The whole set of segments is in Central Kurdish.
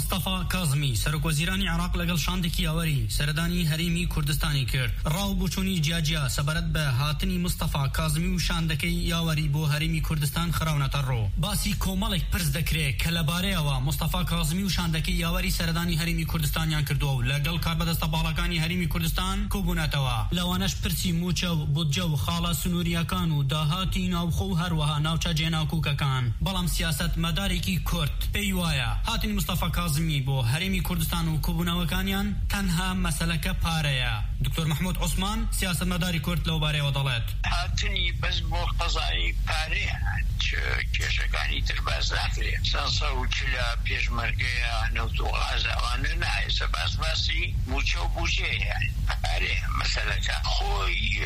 مصطفى كاظمی سەرۆکوەزیرانی عێراق لەگەڵ شاندێکی یاوەری سەردانی هەرێمی کوردستانی کرد. ڕاوبوچوونی جیاجیا سەبارەت بە هاتنی مصطفى کاظمی و شاندەکەی یاوەری بۆ هەرێمی کوردستان خراونەتە ڕۆ. باسی کۆمەڵێک پرس دەکرێت کە لەبارەیەوە مصطفى کاظمی و شاندەکەی یاوەری سەردانی هەرێمی کوردستانیان کردووە و لەگەڵ کاربەدەستە باڵەکانی هەرێمی کوردستان کۆبوونەتەوە. لەوانەش پرسی موچە و بودجە و خاڵە سنووریەکان و داهاتی ناوخۆ و هەروەها ناوچە جێناکووکەکان. بەڵام سیاسەت مەدارێکی کورد پێی وایە هاتنی مصطفى کاظمی بۆ هەرێمی کوردستان و کۆبوونەوەکانیان تەنها مەسەلەکە پارەیە. دکتۆر محمود عوسمان سیاسەتمەداری کورد لەو بارەیەوە دەڵێت هاتنی بەس بۆ قەزای پارەیە کێشەکانی تر باز ناکرێت. سەنسە و چلە پێشمەرگەیە نەوت و غاز ئەوانە نایە سەباسباسی موچە و بوجەیە پارەیە مەسەلەکە. خۆی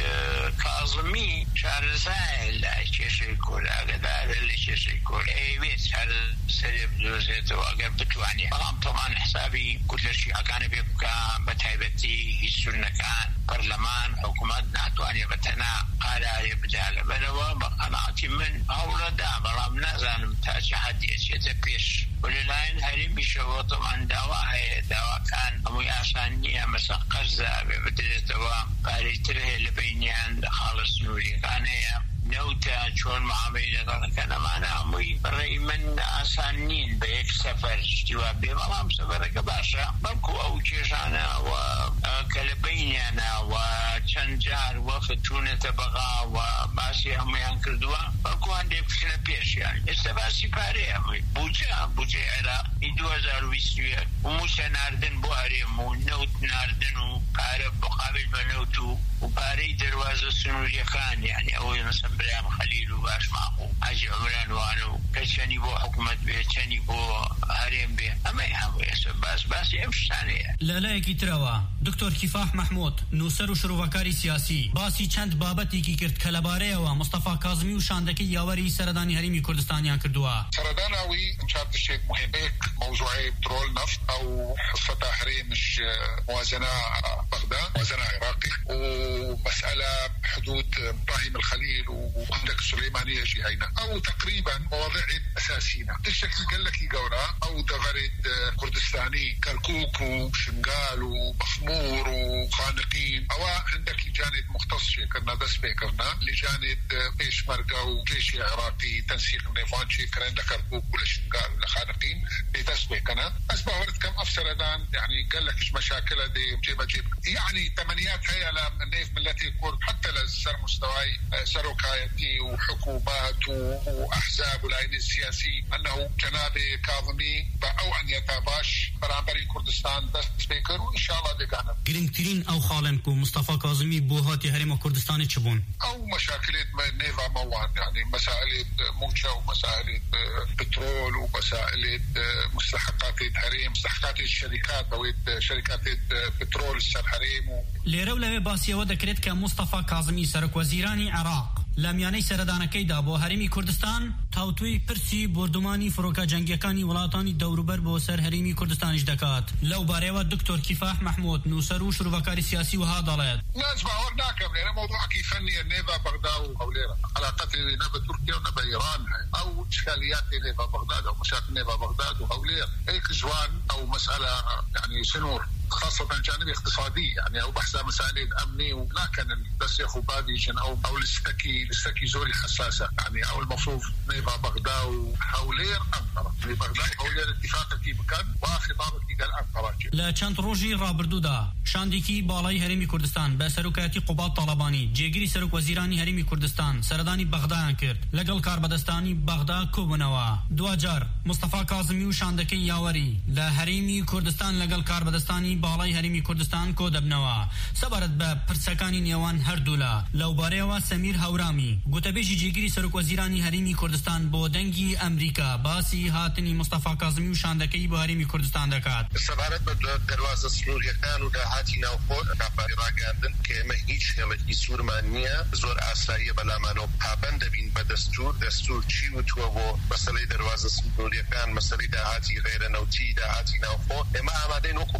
کاظمی شارەزایە لە کێشەی کورد ئاگادارە لە کێشەی کورد ئەوێت سەرێ بدۆزێتەوە ئەگەر بتوانێت. بەڵام تەمان حسابی کورد لە شیعەکانە بێ بکە بە تایبەتی هیچ سونەکان پەرلەمان حکوومەت ناتوانێت بەتەنها قارارێ بدا لەبەرەوە بە قەناعەتی من هەوڵەدا بەڵام نازانم تا چه حەدی ئەچێتە پێش. ولەلایەن هەرێمیشەوە تەمان داوا هەیە داواکان هەمووی ئاسان نییە مەسەڵ قەرزە بێ بدرێتەوە پارەی تر هەیە لە بینیان خاڵە سنووریەکان هەیە نەوتە چۆن معاملەی لەگەڵەکان ئەمانە هەمووی بەڕێی من ئاسان نین بە یەک سەفەر شتیوا بێ. بەڵام سەفەرەکە باشە بەڵکو ئەو کێژانە کە لە بینیانە و چەند جار وەفت چوونەتە بەغا و باسی هەمویان کردووە بەڵکو هەندێک بچنە پێشیان. ئێستا باسی پارەیە بودجەی عێراق 2021 موچە ناردن بۆ هەرێم و نەوت ناردن و پارە مقابل بە نەوت و پارەی دەواازە سنووریەکان یعنی ئەوەی مەسەن برام خەلیل و باش ماقو حاجی عمران وانە و کە چەنی بۆ حکوومەت بێ چەنی بۆ هەرێم بێ ئەمەی هەموو ئێستا باسی ئەم شتانەیە. لەلایەکی ترەوە دکتۆر کیفاح محمود نووسەر و شرۆڤەکاری سیاسی باسی چەند بابەتێکی کرد کە لەبارەیەوە مصطفى کاظمی و شاندەکەی یاوەری سەردانی هەرێمی کوردستانیان کردووە. سەرداناوی چند شيء مهمك موضوع بترول نفط او حصة هريمش موازنة بغداد موازنة عراقي ومسألة حدود ابراهيم الخليل وعندك السليمانية جهينة او تقريبا مواضيع اساسية الشكل قال لك يقورا او دغرد كردستاني كركوك وشنقال ومخمور وخانقين او عندك لجانب مختص كنا بس بيكرنا لجانب بيشمرقة وجيش عراقي تنسيق النيفان شيكر عندك كركوك ولا شنقال ولا خانقين بتسبيك انا بس بورد كم افسردان يعني قال لك ايش مشاكلها دي جيب يعني تمنيات هي للنيف ملتي الكرد حتى للسر مستواي سروكايتي وحكومات واحزاب والعين السياسي انه جنابي كاظمي او ان يتباش برامبري كردستان تسبيكر وان شاء الله دقانا گرنگترین او خالنكو مصطفى كاظمي بوهاتي هرم كردستان تشبون او مشاكلات نيفا موان يعني مسائل موجة ومسائل بترول ومسائل مستحقات هرم مستحقات الشركات او شركات بترول السر هرم ليرو لوي باسيو دكريت كمصطفى كاظمي سرك وزيراني عراق لەمیانەی سەردانەکەیدا بۆ هەرێمی کوردستان تاوتوی پرسی بردومانی فڕۆکە جەنگیەکانی وڵاتانی دەوروبەر بۆ سەر هەرێمی کوردستانیش دەکات. لەو بارەیەوە دکتۆر کیفاح محمود نووسەر و شرۆڤەکاری سیاسی وها دەڵێت ناس باور ناكم لأن موضوعك فني نيفا بغداد وهوليرا علاقات نيفا تركيا ونيفا إيران أو إشكاليات نيفا بغداد أو مشاكل نيفا بغداد وهوليرا هيك جوان أو مسألة يعني سنور خاصة جانب اقتصادي يعني أو بحث مسائل أمني ولكن الدسيخ وباديجن أو الاستكي زوري حساسة يعني أو المفروض نيفا بغداد وهولير أنقرة نيفا بغداد وهولير اتفاق كي بكان وخطابك قال أنقرة لا چند روجي رابردودا شانديكي بالاي هرمي كردستان بسروكاتي قباط طالباني جيگري سروك وزيراني هرمي كردستان سرداني بغداد كرد لقل كاربدستاني بغداد كوبنوا دواجار مصطفى كاظمي وشاندكي ياوري لا هرمي كردستان لقل كاربدستاني باڵای هەرێمی کوردستان کۆ دەبنەوە سەبارەت بە پرسەکانی نێوان هەردوولا لەو بارەیەوە سەمیر هەورامی گوتەبێژی جێگیری سەرۆکوەزیرانی هەرێمی کوردستان بۆ دەنگی ئەمریکا باسی هاتنی مصطفى کاظمی و شاندەکەی بۆ هەرێمی کوردستان دەکات. سەبارەت بە دەواازە سنووریەکان و داهاتی ناوخۆ ڕاپاری ڕاگەاندن کە ئێمە هیچ هێڵێکی سوورمان نییە زۆر ئاساییە بەلامانەوە پابەند دەبین بە دەستور چی وتووە بۆ مەسەلەی دەواازە سنووریەکان مەسەلەی داهاتی غێرەنەوتی داهاتی ناوخۆ ئێمە ئامادەین وەکو خۆی جێبەجێ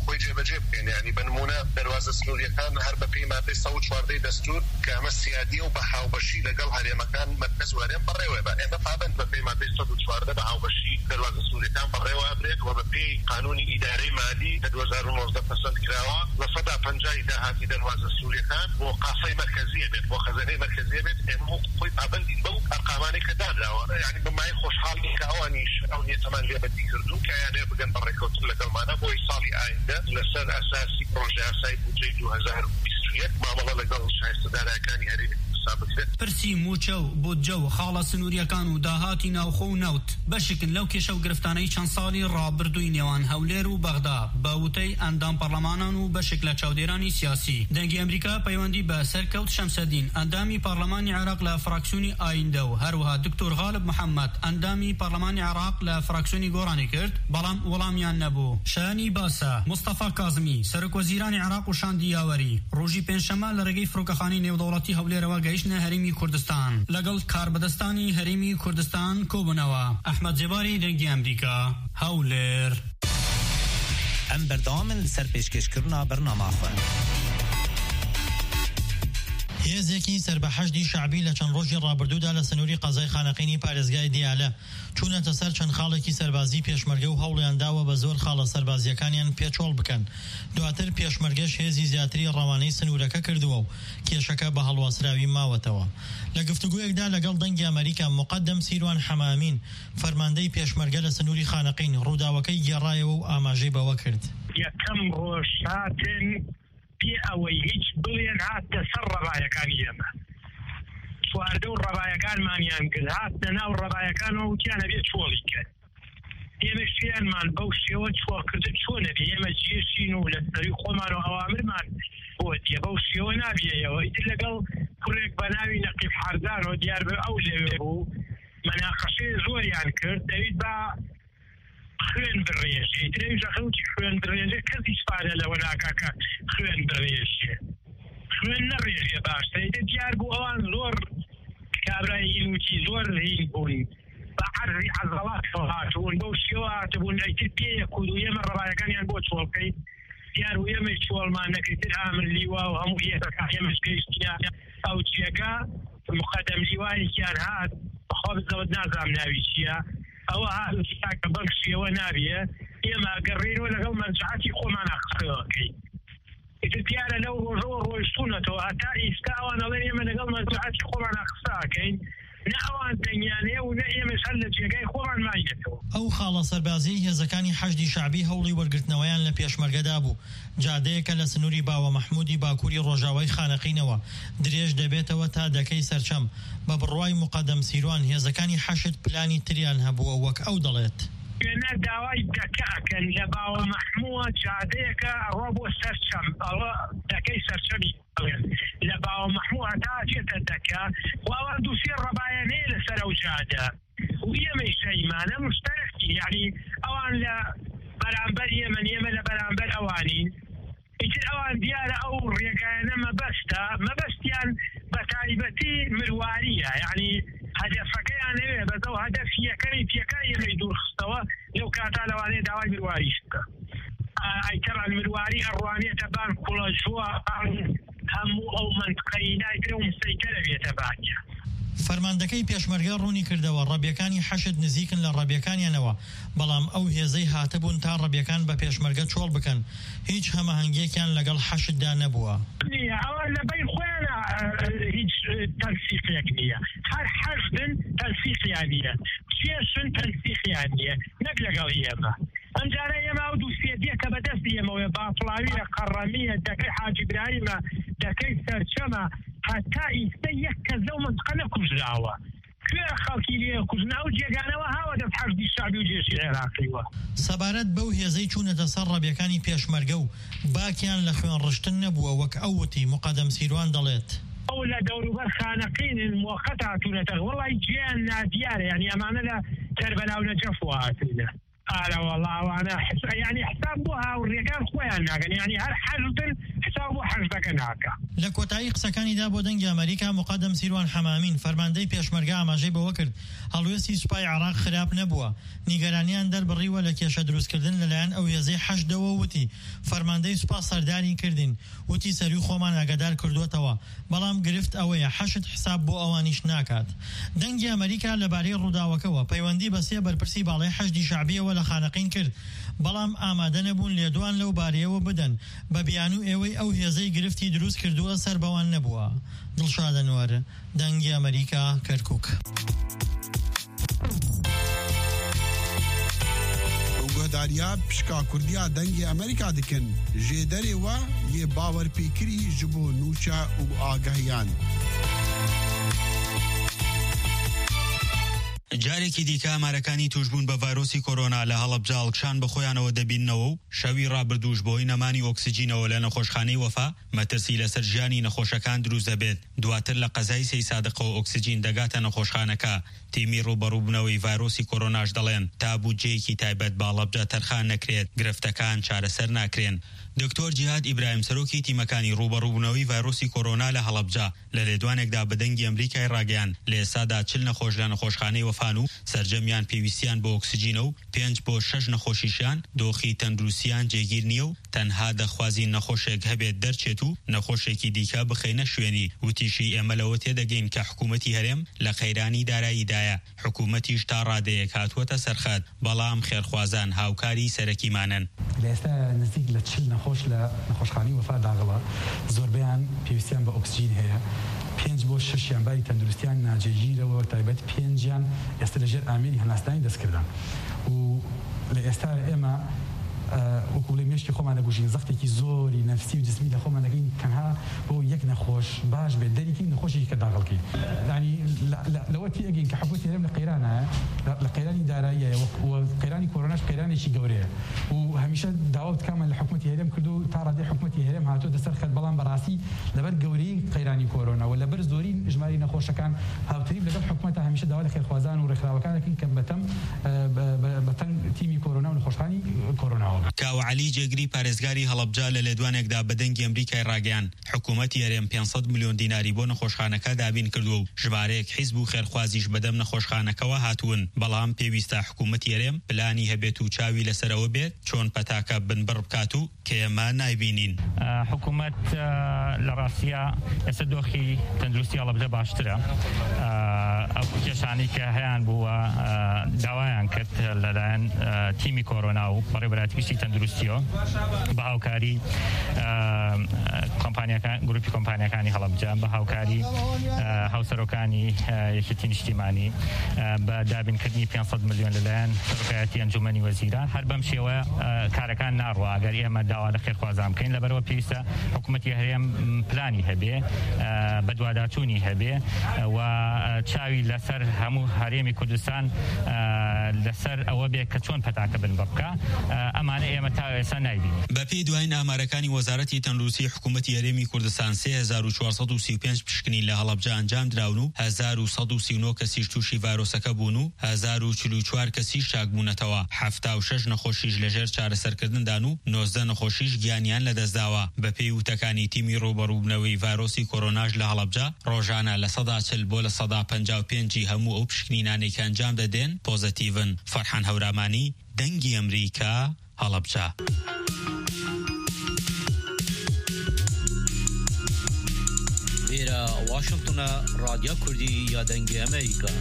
جێ بکەین. یعنی بنمونە دەواازە سنووریەکان هەر بە پێی مادەی 114 دەستور کە ئەمە سیادی و بە هاوبەشی لەگەڵ هەرێمەکان مرکز و هەرێم بەڕێوە بە ئێمە پابند بە پێی مادەی 114 بە هاوبەشی دەواازە سنووریەکان بەڕێوە ئەبرێت و بە پێی قانونی ئیدارەی مالی لە 2019 پەسەند کراوە لە 150 داهاتی دەواازە سنووریەکان بۆ قاسەی مرکزیە بێت، بۆ خەزانەی مرکزیە بێت. ئێمە خۆی پابندی بەو ئەرقامانەی کە دادراوە، یعنی بەمای خۆشحاڵی کە ئەوانیش ئەو نیەتەمان لێ بەدی کردو کە یانێ بگەن بەڕێکەوتن لەگەڵمانە بۆی ساڵی ئایندا لەسەر ئەساسی پرۆژە یاسای بودجەی 2021 مامەڵە لەگەڵ شایستەدارەکانی هەرێمی پرسی موچە و بودجە و خاڵە سنووریەکان و داهاتی ناوخۆ و نەوت بەشکن لەو کێشە و گرفتانەی چەند ساڵی ڕابردووی نێوان هەولێر و بەغدا بە وتەی ئەندام پەرلەمانان و بەشێک لە چاودێرانی سیاسی. دەنگی ئەمریکا پەیوەندی بە سەرکەوت شەمسەدین ئەندامی پەرلەمانی عێراق لە فراکسیۆنی ئایندە و هەروەها دکتۆر غالب محەممەد ئەندامی پەرلەمانی عێراق لە فراکسیۆنی گۆڕانی کرد، بەڵام وەڵامیان نەبوو. شایانی باسە مستەفا کاظمی سەرۆکوەزیرانی عێراق و شاندی یاوەری ڕۆژی پێنجشەممە لە ڕێگەی فرۆکەخانەی نێودەوڵەتی هەولێرەوە گەیشتنە هەرێمی کوردستان لەگەڵ کاربەدەستانی هەرێمی کوردستان کۆبوونەوە. ئەحمەد جێباری دەنگی ئەمریکا هەولێر. ئەم بەردەوامن لەسەر پێشکەشکردنا بەرنامەخۆن. هێزێکی سەربەحەشدی شعبی لە چەند ڕۆژی ڕابردوودا لە سنووری قەزای خانەقینی پارێزگای دیالە چوونەتە سەر چەند خاڵێکی سەربازی پێشمەرگە و هەوڵیان داوە بە زۆر خاڵە سەربازیەکانیان پێچۆڵ بکەن. دواتر پێشمەرگەش هێزی زیاتری ڕەوانەی سنوورەکە کردووە و کێشەکە بە هەڵواسراوی ماوەتەوە. لە گفتوگویەکدا لەگەڵ دەنگی ئەمریکا مقدم سیروان حەمامین فەرماندەی پێشمەرگە لە سنووری خانەقین ڕووداوەکەی گێڕایەوە و ئاماژەی بەوە کرد. یەکەم ڕۆژ هاتن پێ ئەوەی هیچ بڵێن هاتە سەر ڕەبایەکانی ئێمە. چواردە و ڕەبایەکانمانیان کرد، هاتنە ناو ڕەبایەکانەوە وتیانە بێت چۆڵی کرد. ئێمە شوێنمان بەو شێوە چۆڵکردن چۆنەبێ، ئێمە جێشین و لە سەری خۆمان و ئەوامرمان بۆ دیە بەو شێوە نابێەوە. ئیتر لەگەڵ کوڕێک بە ناوی نەقیب حەردانەوە دیار بە ئەو لێوێ بوو مەناقەشەی زۆریان کرد، دەوید بە خوێن بڕێژێ. ترێژە خەوتی خوێن بڕێژێ کەسی سپارە لەوە ناکاکە خوێن بڕێژێ، خوێن نەڕێژێ باشتە. ئیتر دیار بوو ئەوان زۆر کابرای هینوتی زۆر هین بوون بە عەرزی عەزەڵاتەوە هاتوون، بەو شێوە هاتبوون. ئیتر پێیە کود و ئێمە ڕەبایەکانیان بۆ چۆڵکەی دیار و ئێمە چۆڵمان نەکەیتر ئامر لیوا و هەموو هێزەکە ئێمەش گەیشتینە ئەو جێگە. مقەدەم لیوایەکیان هات بەخوا بزەوت نازام ناوی چییە، ئەوە هاتکە بەم شێوە نابێ ئێمە گەڕێنەوە لەگەڵ مەرجعەتی خۆمان قسەکەی. ئیتر دیارە لەو ڕۆژەوە ڕۆیشتوونەتەوە هەتا ئیستا ئەوان ئەڵێن ئێمە لەگەڵ مەرجعەتی خۆمان قسەکەین، نە ئەوان دەنگیانەیە و نە ئێمەش هەر لە جێگای خۆمان ماینێتەوە. ئەو خاڵە سەربازی هێزەکانی حەشدی شعبی هەوڵی وەرگرتنەوەیان لە پێشمەرگەدا بوو. جادەیەکە لە سنووری باوە مەحموودی باکووری ڕۆژاوای خانەقینەوە درێژ دەبێتەوە تا دەکەی سەرچەم. بە بڕوای مقەدەم سیروان هێزەکانی حەشد پلانی تریان هەبووە وەک ئەو دەڵێت. وێنە داوای دەکەکەن لە باوە مەحمووە جادەیەکە ئەوە بۆ سەرچەم، ئەوە دەکەی سەرچەمی لە باوە مەحموو هەتا چێتە دەکە و ئەوان دووسێ ڕەبایەنەیە لەسەر ئەو جادە و ئێمەی شەیمانە مشتەرەکی، یعنی ئەوان لە بەرامبەر ئێمە لە بەرامبەر ئەوانین. ئیتر ئەوان دیارە ئەو ڕێگایانە مەبەستە، مەبەستیان بە تایبەتی مرواریە، یعنی هەدەفەکەیانەوێ بەدەو هەدەفیەکەی پێکای ئێمەی دوورخستەوە لەو کاتا لەوانەیە داوای مرواریشتە. ئایتەڕان مرواری ئەڕوانێتە بان کوڵەژوە هەموو ئەو منطقەی نایترە و مسەیتەرە بێتە باکە. فەرماندەکەی پێشمەرگە ڕوونی کردەوە ڕەبیەکانی حەشد نزیکن لە ڕەبیەکانیانەوە، بەڵام ئەو هێزەی هاتەبوون تا ڕەبیەکان بە پێشمەرگە چۆڵ بکەن، هیچ هەمەهەنگیەکیان لەگەڵ حەشددا نەبووە. ئەوە لە بین خۆیانە هیچ تەنسیقێک نییە، هەر حەشدن تەنسیقیان نییە، چێشن تەنسیقیان نییە، نەک لەگەڵ ئێمە. ئەمجارە ئێمە ئەو دووسێتیە کە بەدەستی ئێمەوە باپڵاویە قەڕەمیە دەکەی حاجی براهیمە دەکەی سەرچەمە هەتا ئیستا یەک کەس لەو منطقە نەکوژراوە. کوێ خەڵکی لێ کوژنا و جێگانەوە هاوە دەست حەشدی شعبی و جێشی عێراقیوە. سەبارەت بەو هێزەی چوونەتە سەر ڕەبیەکانی پێشمەرگە و باکیان لە خوێن ڕشتن نەبووە وەک ئەو وتی مقەدەم سیروان دەڵێت. ئەو لە دەوروبەر خانەقینن موقەت هاتوونەتە وەڵی گیان نادیارە، یعنی ئەمانە لە تەربەلاو نەجەف هاتنە. والله وانا يعني حسابها والرجال خويا ناقن يعني هل حجد حسابه حجدك ناقا لكوتایی قسەکانیدا بۆ دەنگی ئەمریکا مقدم سیروان حەمامین فەرماندەی پێشمەرگە ئاماژەی بەوە کرد هەڵوێستی سوپای عێراق خراپ نەبووە نیگەرانیان دەربڕیوە لە کێشە دروستکردن لەلایەن ئەو هێزەی حەشدەوە وتی فەرماندەی سوپا سەردانی کردین وتی سەروی خۆمان ئاگادار کردووەتەوە بەڵام گرفت ئەوەیە حەشت حساب بۆ ئەوانیش ناکات دەنگی ئەمریکا لەبارەی ڕووداوەکەوە پەیوەندی بە سێ بەرپرسی باڵای حەشدی شعبیەوە لە خانەقین کرد بەڵام ئامادە نەبوون لێدوان لەو بارەیەوە بدەن بە بیان و ئێوەی ئەو هێزەی گرفتی دروست کردووە سەر بەوان نەبووە دڵشادە نوەر دەنگی ئەمریکا کەرکووک گۆداریا پشکا کوردیا دەنگی ئەمریکا دکن ژێدەرێوە یێ باوەرپێکری ji bo nûça û ئاگەهیان جارێکی دیکە ئامارەکانی توشبوون بە ڤایرۆسی کۆرۆنا لە هەڵەبجە هەڵکشان بە خۆیانەوە دەبینەوە و شەوی ڕابردووش بۆی نەمانی ئۆکسیجینەوە لە نەخۆشخانەی وەفا مەترسی لەسەر ژیانی نەخۆشەکان دروست دەبێت دواتر لە قەزای 3 سادقەوە ئۆکسیجین دەگاتە نەخۆشخانەکە تیمی ڕوبەڕووبوونەوەی ڤایرۆسی کۆرۆناش دەڵێن تا بودجەیەکی تایبەت بە هەڵەبجە تەرخان نەکرێت گرفتەکان چارەسەر ناکرێن دکتۆر جیهاد ئیبراهیم سەرۆکی تیمەکانی ڕوبەڕووبوونەوەی ڤایرۆسی کۆرۆنا لە هەڵەبجە لە لێدوانێکدا بە دەنگی ئەمریکای ڕاگەیاند لە ئێستادا 40 نەخۆش لە نەخۆشخانەی وەفان و سەرجەمیان پێویستیان بۆ ئۆکسیجینە و 5 بۆ 6 نەخۆشیشیان دۆخی تەندروستیان جێگیر نییە و تەنها دەخوازی نەخۆشێک هەبێت دەرچێت و نەخۆشێکی دیکە بخەینە شوێنی وتیشی ئێمە لەوە تێدەگەین کە حکوومەتی هەرێم لە قەیرانی داراییدایە حکوومەتیش تا ڕادەیەک هاتووەتە سەرخەت بەڵام خێرخوازان هاوکاری سەرەکیمانن لە ئێستا نزیک لە 40 نەخۆش لە نەخۆشخانەی وەفا داغڵە زۆربیان پێویستیان بە ئۆکسیجین هەیە 5 بۆ 6 بای تەندروستیان ناجێگیرەوە تایبەت 5 ئێستا لەژێر ئامێری هەناسانی دەستکردن و لە ئێستا ئێمە وەکو لە مێشکی خۆمان دەگوژین زەختێکی زۆری نەفسی و جسمی لە خۆمان دەگەین تەنها بۆ یەک نەخۆش باش بێت دەریکی نەخۆشێکی کە داغڵکی ینی لەوە تێگەین کە حکوومەتی هەرێم لە قەیرانە لە قەیرانی داراییە و قەیرانی کۆرۆناش قەیرانێکی گەورەیە و هەمیشە داوا بکەمە لە حکوومەتی هەرێم کردو تا ڕادەی حکوومەتی هەرێم هاتووە دەسەر خەت بەڵام بەڕاستی لەبەر گەورەی قەیرانی کۆرۆنا و لەبەر زۆری ژماری نەخۆشەکان هاوتەریب لەگەڵ حکوومەتە هەمیشە داوا لە خێرخوازان و ڕێکخراوەکان دەکەین کە بەتەنگ تیمی کۆرۆنا و نەخۆشخانی کۆرۆناوە کاوە عەلی جێگری پارێزگاری هەڵەبجە لە لێدوانێکدا بە دەنگی ئەمریکای ڕاگەیاند حکوومەتی هەرێم 500 میلیۆن دیناری بۆ نەخۆشخانەکە دابین کردووە و ژمارەیەک حیزب و خێرخوازیش بەدەم نەخۆشخانەکەەوە هاتوون بەڵام پێویستە حکوومەتی هەرێم پلانی هەبێت و چاوی لەسەرەوە بێت چۆن پەتاکە بنبڕ بکات و کە ئێمە نایبینین حکوومەت لە ڕاستیە ئێستا دۆخی تەندروستی هەڵەبجە باشترە ئەو کێشانی کە هەیان بووە داوایان کرد لەلایەن تیمی کۆرۆنا و بەڕێوەبەرایەتیشتی تەندروستیەوە بە هاوکاری گروپی کۆمپانیەکانی هەڵەبجە بە هاوکاری هاوسەرۆکانی یەکێتی نیشتیمانی بە دابینکردنی 500 میلیۆن لەلایەن ڕکایەتی ئەنجومەنی وەزیران هەر بەم شێوە کارەکان ناڕوە ئەگەر ئێمە داوا لە خێرخوازان بکەین لەبەرەوە پێویستە حکوومەتی هەرێم پلانی هەبێ بە دوواداچوونی هەبێ و چاوی لەسەر هەموو هەرێمی کوردستان لەسەر ئەوە بێ کە چۆن پەتاکە بنبڕ بکە ئەمانە ئێمە تا ئێستا نایبینین بەپێی دوایین ئامارەکانی وەزارەتی تەندروستی حکوومەتی هەرێمی کوردستان 3435 پشکنی لە هەڵەبجە ئەنجام دراون و 1139 کەسیش تووشی ڤایرۆسەکە بوون و 1044 کەسیش چاکبوونەتەوە 76 نەخۆشیش لەژێر چارەسەرکردندان و 19 نەخۆشیش گیانیان لەدەستداوە بەپێی وتەکانی تیمی ڕوبەڕووبوونەوەی ڤایرۆسی کۆرۆناش لە هەڵەبجە ڕۆژانە لە 140 بۆ لە 155 هەموو ئەو پشکنینانێک ئەنجام دەدێن پۆزەتیڤن فەرحان هەورامانی دەنگی ئەمریکا هەڵەبجە لێرە واشنگتنە رادیۆ کوردی یا دەنگی ئەمریکا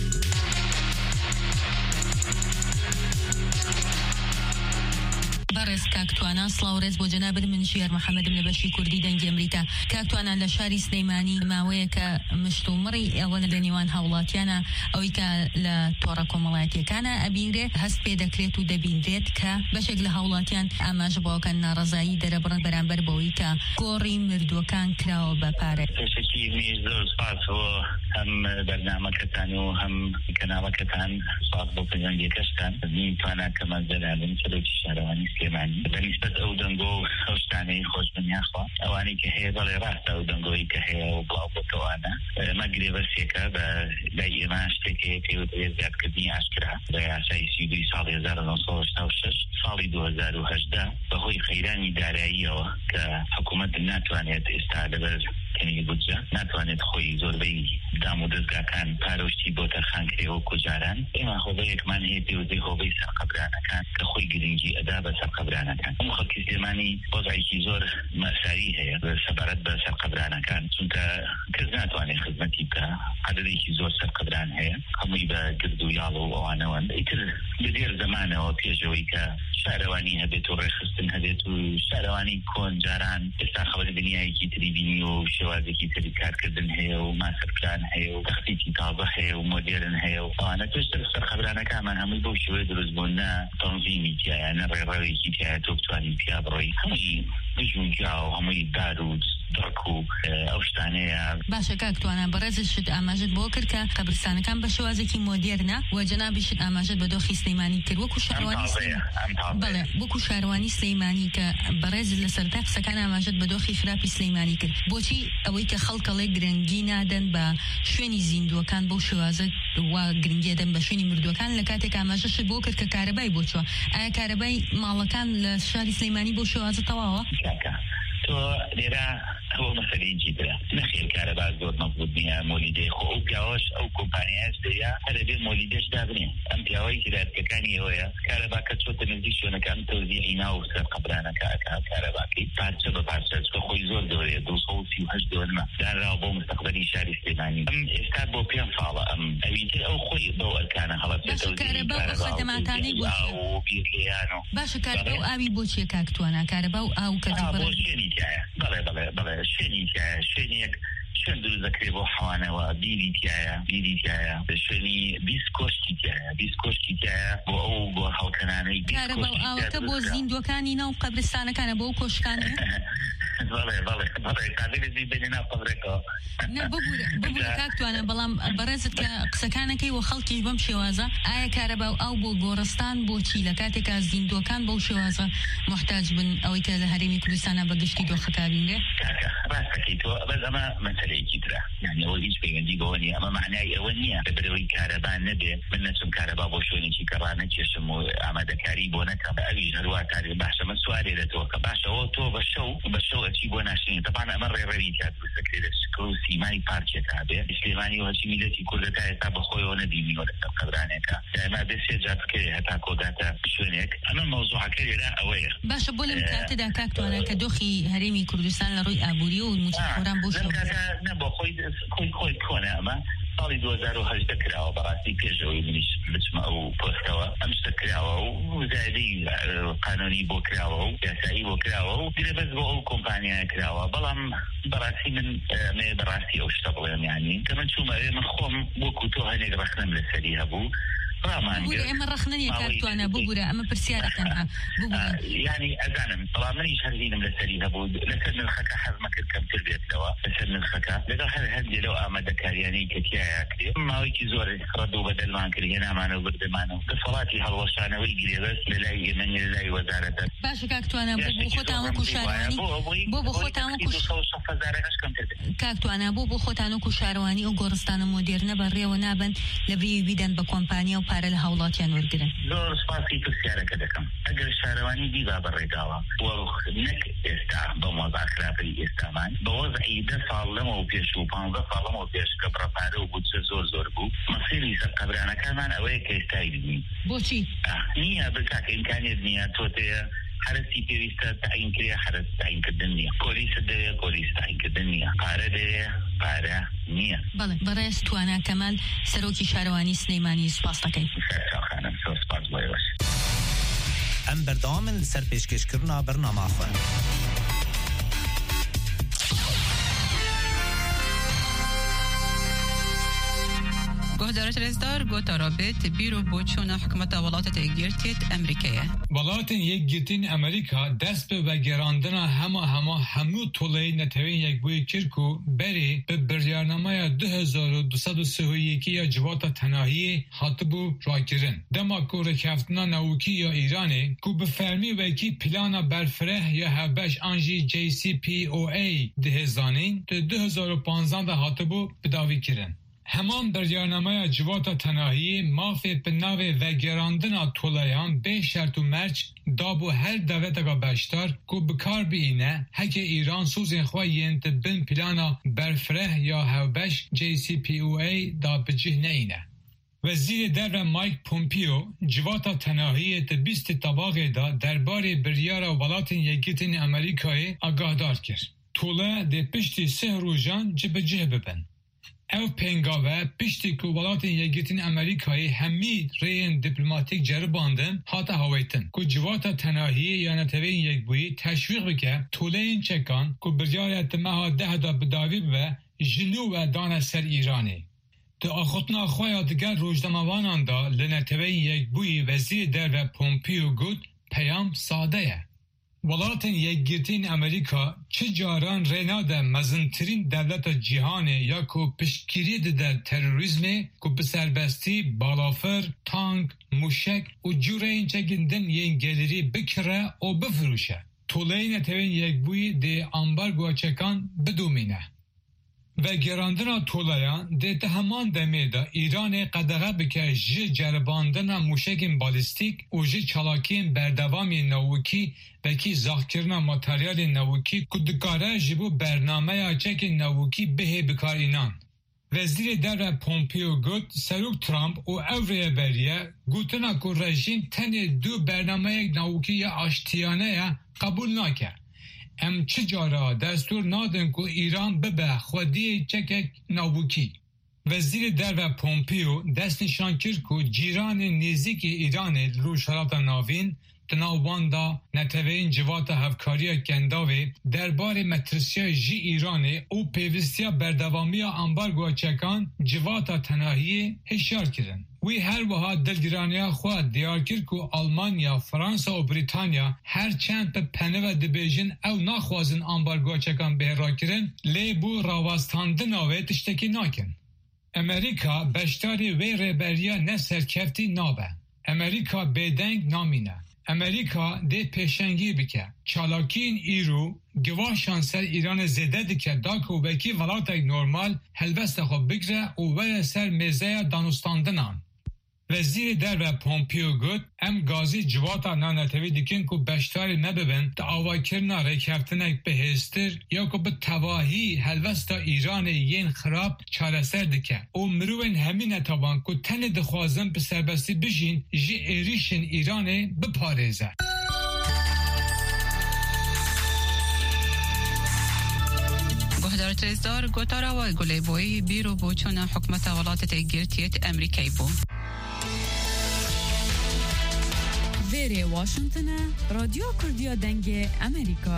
بەڕێز کاکتوانە سڵاوڕێز بۆ جەنابەت من ژیار محەممەدم لە بەشی کوردی دەنگی ئەمریکا کاکتوانان لە شاری سلەیمانی ماوەیە کە مشت و مڕی ئێوە لە نێوان هاوڵاتیانە ئەوەی کە لە تۆڕە کۆمەڵایەتیەکانە ئەبینرێت هەست پێ دەکرێت و دەبینرێت کە بەشێک لە هاوڵاتیان ئاماژە بۆکەن ناڕەزایی دەرەبڕن بەرامبەر بەوەی کە گۆڕی مردووەکان کراوە بە پارە پێشکی زۆر سپاسەوە هم برنامج كتاني وهم كنابة كتان صعب بطنجان كشتان نيتوانا كمان زلالين سلوك الشهرواني سليماني بالنسبة أو دنقو خوشتاني خوش من يخوة أواني كهي ضلي راسة أو دنقوي كهي وبلاو بطوانا ما قري بس يكا بلاي ما اشتكي في وزياد كدني عشكرا بلاي عشاي سيدي صالي 1996 صالي 2018 بهوي خيراني دارائية كحكومة ناتوانيت استعدبر كني بودجا ناتوانيت خوي زوربي دامو دزگا كان پاروشتی بوتا خانكري و كجاران اما خوبيك من هيتي وزي خوبي سرقبرانا كان كخوي قرنجي ادابا سرقبرانا كان مخلقي زماني وضعيكي زور مأساري هي سبارت بسرقبرانا كان سنك كزناتواني خدمتي بكا عدديكي زور سرقبران هي همي بقردو يالو وانوان ايتر بدير زمانه وبيجوي كشارواني هبتو رخصتن هبتو شارواني كون جاران استاخبر دنياي كي تريبيني وشوازكي تريكار كردن هي وماسر بلان هي وتخطيطي طابة هي وموديرن هي وانا تشتغل سرقبرانا كمان همي بوشوي دروزبونا تنظيمي تيايا نرغوي كي تيايا توبتواني بيا بروي همي بجون جاو همي دارود دركو اوشتانيا باشا كاكتوانا برز شد اماجد بوكر كقبرستان كان بشوازكي موديرنا وجنابي شد اماجد بدوخي سليماني كر وكو شارواني بله وكو شارواني سليماني كبرز لسرتاق سكان اماجد بدوخي خرابي سليماني كر بوشي اويك خلق لي جرنجي نادن با شويني زيندو كان بو شوازك و جرنجي دن بشويني مردو كان لكاتك اماجد شد بوكر ككهرباي بوشوا اي كهرباي مالكان لشاري سليماني بو شوازه تواوا تو ليرا هو مسألة جدا نخيل كهرباء زود مضبوط بيها مولدي خو بياوش أو كومبانياش ديا هذا بين مولديش دابني أم بياوي كده كاني هويا كهرباء كتشو تنزيشونه كأم توزيعنا وسر قبرانا كهرباء كي بارشة ببارشة كخوي زود دوري دو صوتي وهش دورنا دار رابو مستقبلي شاري سليماني أم استاد بو بيان فالا أم أبيتر أو خوي ضوء كان خلاص باش كهرباء وخدماتاني بوشي وبيرليانو باش كهرباء وأبي بوشي كاكتوانا كهرباء أو كتبر بله شنی شن دو ذکر حوانه و بیری تیایا شنی بیسکوش تیایا و او حوکنانه کاربا او تبو زیندو کانی نو قبرستانه کانه بو کوشکانه بله قادر زی بیننا قبرکو نه ببور کاکتوانا بلام برزت قسکانکی و خلقی بمشي وازا آیا کاربا او بو گورستان بو چی لکاتک از زیندو کان بو شوازا محتاج بن او که هریمی کردستان بگشتی دو خکابینه راسکی تو بس اما مسئله كترة يعني أول شيء بيجي قولي أما معناه أولنيا بدروي كهرباء نبي من نسم كهرباء بوشوني كي كرانة يشمو عمد كاريبونا كأبي جروا كاري بحشة من سؤالي لتوقع بحشة أو تو بشو أشي بوناشين طبعا أمر رأيي كاتب سكري سكروسي ماي بارشة كابه إسلامي وهالشيء ميلتي كل ده تاب خوي ونديني ولا تقدرانه كا ما بس يجات كي هتا كوداتا شونك أما الموضوع كذي لا أويه باش بقول متأكدة كاكتو أنا كدوخي هريمي كردستان لروي أبوريو والمتحوران بوشو نبغى خوي كونه أما صاري 2018 كراو براسي بيجوي منيش بتسمعوا بوستوا أمس كراو وزادي قانوني بو كراو سياسي بو كراو دي بس بو كومبانيا كراو بلام براسي من براسي أو اشتغل يعني كمان شو من خوم بو كتوها نجرخنا من السريها بو بورا اما رخنني كاكتو انا بورا اما برسيارة كانها بورا يعني اذانا طبعا ماني شهرين من السريها بو لسن الخكا حز ما كنت كم تربية لوا لسن الخكا لذا هدي لو اما دكارياني كتيايا كلي ما ويكي زور ردو بدل ما كلي هنا معنا وبرد معنا كفلاتي هالوشانا ويجري بس للاي من للاي وزارة باشا كاكتو انا بو خوتانو كشارواني بو خوتانو كاكتو انا بو خوتانو كشارواني وقرستان موديرنا بري ونابن لبري بيدن بكومبانيا وبار الهولاتيان ورقرن زور سپاسی تو سیاره کدکم اگر شهروانی دیبا برریداوا و نک استا بموضع خلافی استامان بوضعی 10 سال لما و پیش و 15 سال لما و پیش کبرا پاره و بود زور بو مصیری سر قبرانا کمان اوه که استایدنی بوچی؟ نیا بلکاک امکانیت نیا توته حرسي بيريستا تعين كريا حرس تعين كدنيا بوليس تعين كدنيا قارة نية بله برای استوانا کمال سروکی شاروانی سلیمانی سپاس دکیم خانم سپاس بایوش ام بردامن سر پیشکش کرنا برنامه خواه گهدارت رزدار گوتا رابط بیرو بوچون حکمت ولایت گرتیت امریکیه. ولایت گرتین امریکا دست به وگراندن همو طوله نتوین یک بوی کرکو بری به برنامه 2231 یا جوات تناهی حاطبو راگرن. دما کو رکفتنا نوکی یا ایرانی کو به فرمی وکی پلانا برفره یا هبش آنجی JCPOA دهزانین ده 2015 ده حاطبو بداوی کرن. همان برنامه جوات تناهی مافی به نوع وگراندن طولایان به شرط و مرچ دابو هر دولت اگا بشتر کو بکار بینه هک ایران سوزین خواه ینت بین پلانا برفره یا هوبش JCPOA دا بجه نینه. وزیر در مایک پومپیو جوات تناهی 20 طباقه دا درباره بریار ولایت یگیتین امریکای آگاهدار کرد. طوله ده پشتی 3 روزان جبجه ببن. او پنگاوه پشتی که ولایت یگیتین امریکایی همی رین دیپلماتیک جرباندن حتی هویتن که جوات تناهی یا نتوین یک بویی تشویق بکه طوله این چکان که برجایت مها 10 دا بداوی به جنو و دانه سر ایرانی. تو آخوتنا خواهی دیگر روزنامه‌وانان دا لنتوین یک بویی وزیر در و پومپیو گود پیام ساده ولایت یگیتین امریکا چه جاران ریناده مزنترین دولت جهان یا کو پشتگیری در تروریسم کو بسربستی بالافر، تانک، موشک و جوره این چگندن یه گلری بکره و بفروشه. طوله نتوین یک بوی ده امبارگو چکان بدومینه. و گراندن طولایان ده همان دمیده ایران قدغه بکه جه جرباندن موشک بالیستیک و جه چالاکین بردوامی نووکی بکی زاخکرنا ماتریال نووکی کدکاره جبو برنامه چک نووکی به بکار اینان. وزیر در پومپیو گوت سروک ترامپ و اوریه بریه گوتنا که رژیم تن 2 برنامه نووکی آشتیانه قبول نکرد. ام چه جارا دستور نادن که ایران ببه خودی چکک نووکی. وزیر در و پومپیو دست نشان کرد که جیران نزدیک ایران روشارات ناوین تناواندا نتوین جوات هفکاری گنداوی درباره مترسیای جی ایران او پیوستیا بردوامی امبارگو چکان جوات تناهی هشیار کردن. وی هر وها دلگرانی خود دیار کرد که آلمانیا، فرانسا و بریتانیا هر چند به پنه و دبیجن او نخوازن امبارگو چکان به را کرن لی بو راوستاندن آوه تشتکی ناکن. امریکا بشتاری وی ربریا نه سرکفتی نابه. امریکا بدنگ نامینه. امریکا ده پیشنگی بکه چالاکین ایرو گواشان سر ایران زده دکه داکو بکی ولایت نورمال هلوست خود بگره و وی سر میزه دانستاندنان. وزیر در و پومپیو گوت ام گازی جواتا نانتوی دکن که بشتاری نببن تا آوائی کرنا ریکفتنک به هستر یا که به تواهی هلوستا ایران ین خراب چاره سر دکه و مروین همین نتوان که تن دخوازن به سربستی بشین جی ایریشن ایران بپارزه. گهدارت رزدار گوتارا و گلی بوی بیرو بوچون حکمت ولایت گرتیت امریکای بو. ویری واشنطن رادیو کردیا دنگ امریکا.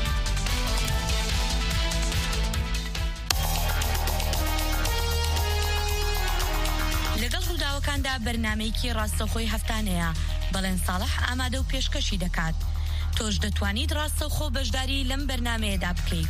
لەگەڵ ڕووداوەکاندا بەرنامەیەکی ڕاستەوخۆی هەفتانەیە بەڵێن ساڵح ئامادە و پێشکەشی دەکات. تۆش دەتوانیت ڕاستەوخۆ بەشداری لەم بەرنامەیەدا بکەیت.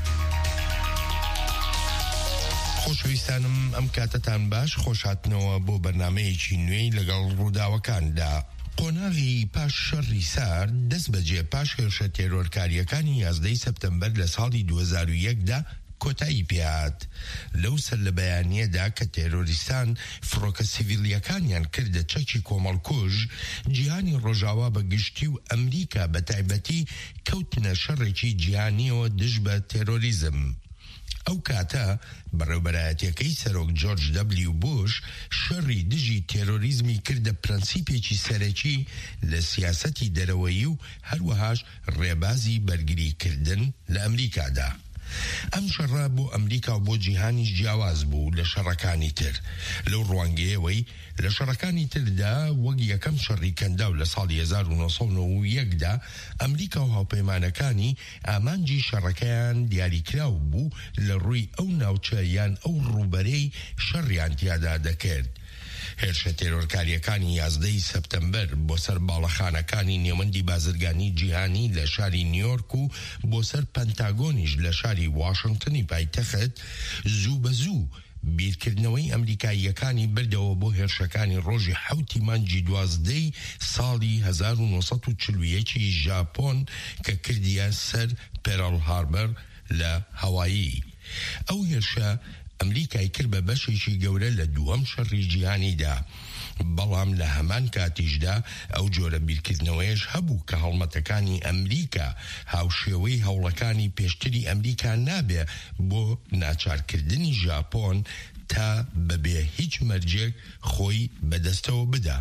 خۆشەویستانم ئەم کاتتان باش خۆشهاتنەوە بۆ بەرنامەیەکی نوێی لەگەڵ ڕووداوەکاندا. قۆناغی پاش شەڕی سار دەست بەجێ پاش هێرشە تێرۆرکاریەکانی 11 سەپتەمبەر لە ساڵی 2001دا کۆتایی پێهات. لەو سەر لە بەیانیەدا کە تێرۆریستان فڕۆکە سیڤیلیەکانیان کردە چەکی کۆمەڵکوژ جیهانی ڕۆژاوا بە گشتی و ئەمریکا بە تایبەتی کەوتنە شەڕێکی جیهانیەوە دژ بە تێرۆریزم. ئەو کاتە بەڕێوەبەرایەتیەکەی سەرۆک جۆرج دەبلیو بوش شەڕی دژی تێرۆریزمی کردە پرەنسیپێکی سەرەکی لە سیاسەتی دەرەوەیی و هەروەهاش ڕێبازی بەرگریکردن لە ئەمریکادا. ئەم شەڕە بۆ ئەمریکا و بۆ جیهانیش جیاواز بوو لە شەڕەکانی تر. لەو ڕوانگەیەوەی لە شەڕەکانی تردا وەک یەکەم شەڕی کەنداو لە ساڵی 1991دا ئەمریکا و هاوپەیمانەکانی ئامانجی شەڕەکەیان دیاریکراو بوو لە ڕووی ئەو ناوچە یان ئەو ڕووبەرەی شەڕیان تیادا دەکرد. هێرشە تێرۆرکاریەکانی 11 سەپتەمبەر بۆ سەر باڵەخانەکانی نێوەندی بازرگانی جیهانی لە شاری نیویۆرک و بۆ سەر پەنتاگۆنیش لە شاری واشنگتنی پایتەخت زوو بە زوو بیرکردنەوەی ئەمریکاییەکانی بردەوە بۆ هێرشەکانی ڕۆژی 7 مانگی 12 ساڵی 1940 ژاپۆن کە کردیە سەر پێرل هاربەر لە هەوایی. ئەو هێرشە ئەمریکای کرد بە بەشێکی گەورە لە دووەم شەڕی جیهانیدا، بەڵام لە هەمان کاتیشدا ئەو جۆرە بیرکردنەوەیش هەبوو کە هەڵمەتەکانی ئەمریکا هاوشێوەی هەوڵەکانی پێشتری ئەمریکا نابێ بۆ ناچارکردنی ژاپۆن تا بەبێ هیچ مەرجێک خۆی بەدەستەوە بدا.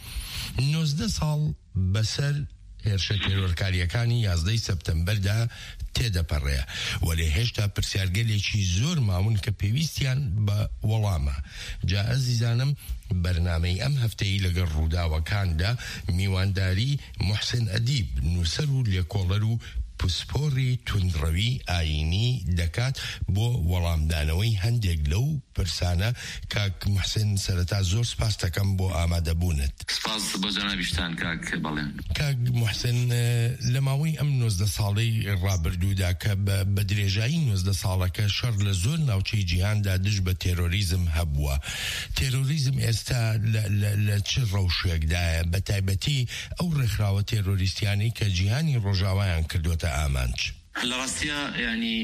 19 ساڵ بەسەر هێرشە تێرۆرکاریەکانی 11 سەپتەمبەردا تێدەپەڕێ، وەلێ هێشتا پرسیارگەلێکی زۆر ماون کە پێویستیان بە وەڵامە. جا ئەزیزانم بەرنامەی ئەم هەفتەی لەگەڵ ڕووداوەکاندا میوانداری موحسن ئەدیب نووسەر و لێکۆڵەر و پسپۆڕی توندڕەوی ئاینی دەکات بۆ وەڵامدانەوەی هەندێک لەو پرسانە. کاک موحسن سەرەتا زۆر سپاس دەکەم بۆ ئامادەبوونت. سپاس بۆ جەنابیشتان کاک بەڵێن. کاک موحسن لە ماوەی ئەم 19 ساڵەی ڕابردوودا کە بە درێژایی 19 ساڵەکە شەڕ لە زۆر ناوچەی جیهاندا دژ بە تێرۆریزم هەبووە. تێرۆریزم ئێستا لە چ ڕەوشێکدایە، بە تایبەتی ئەو ڕێکخراوە تێرۆریستیانی کە جیهانی ڕۆژاوایان کردوتە ئامانج؟ لە ڕاستیە ینی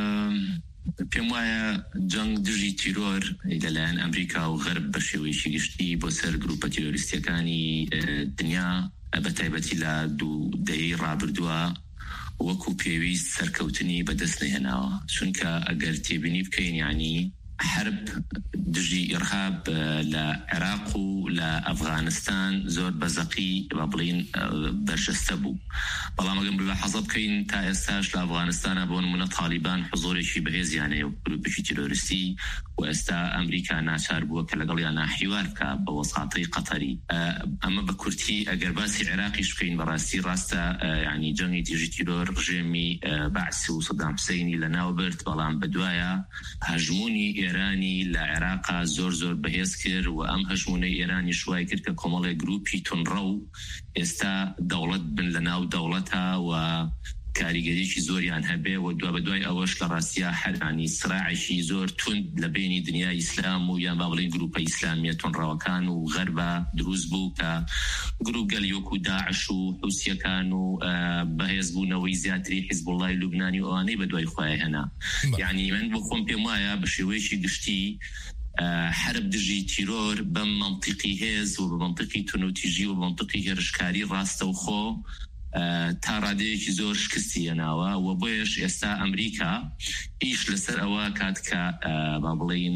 پێم وایە جەنگ دژی تیرۆر لەلایەن ئەمریکا و غەرب بە شێوەیەکی گشتی بۆ سەر گروپە تیرۆریستیەکانی دنیا بە تایبەتی لە دوو دەی ڕابردووە وەکو پێویست سەرکەوتنی بەدەست نەهێناوە، چونکە ئەگەر تێبینی بکەین ینی حرب دژی ئیرهاب لە عێراق و لە ئەفغانستان زۆر بەزەقی با بڵین بەرشەستە بوو. بەڵام ئەگەر بە حەزە بکەین تا ئێستاش لە ئەفغانستانە بۆ نمونە تالیبان حزۆرێکی بەهێزیانەیە و گروپێکی تیرۆریستی، و ئێستا ئەمریکا ناچار بووە کە لەگەڵیانە حیوار بکە بە وەساطەی قەتەری. ئەمە بە کورتی ئەگەر باسی عێراقیش بکەین بەڕاستی ڕاستە ینی جەنگی دژی تیرۆر ڕژێمی بەعسی و سەدام حوسەینی لەناو برد، بەڵام بەدوایە هەژمونی ئێرانی لە عێراقا زۆر بەهێز کرد و ئەم هەژمونەی ئێرانی شوای کرد کە کۆمەڵێک گروپی تونڕە و ئێستا دەوڵەت بن لە ناو دەوڵەتە و کاریگەریکی زۆریان هەبێ و دوا بەدوای ئەوەش لە ڕاستیە هەرانی سراعێکی زۆر تند لە بینی دنیای ئیسلام و یان با بڵێن گروپە ئیسلامیە تونڕەوەکان و غەربە دروست بوو کە گروپ گەلیۆک و داعش و حوسیەکان و بەهێزبوونەوەی زیاتری حیزبوڵڵای لوبنانی و ئەوانەی بەدوای خۆیان هێنا. یعنی من بۆ خۆم پێم وایە بە شێوەیەکی گشتی حرب دژی تیرۆر بەم منطقی هێز و بە منطقی تونوتیژی و بە منطقی هێرشکاری ڕاستە و خۆ تا ڕادەیەکی زۆر شکستی هێناوە و بۆیش ئێستا ئەمریکا ئیش لەسەر ئەوە کات کە با بڵێن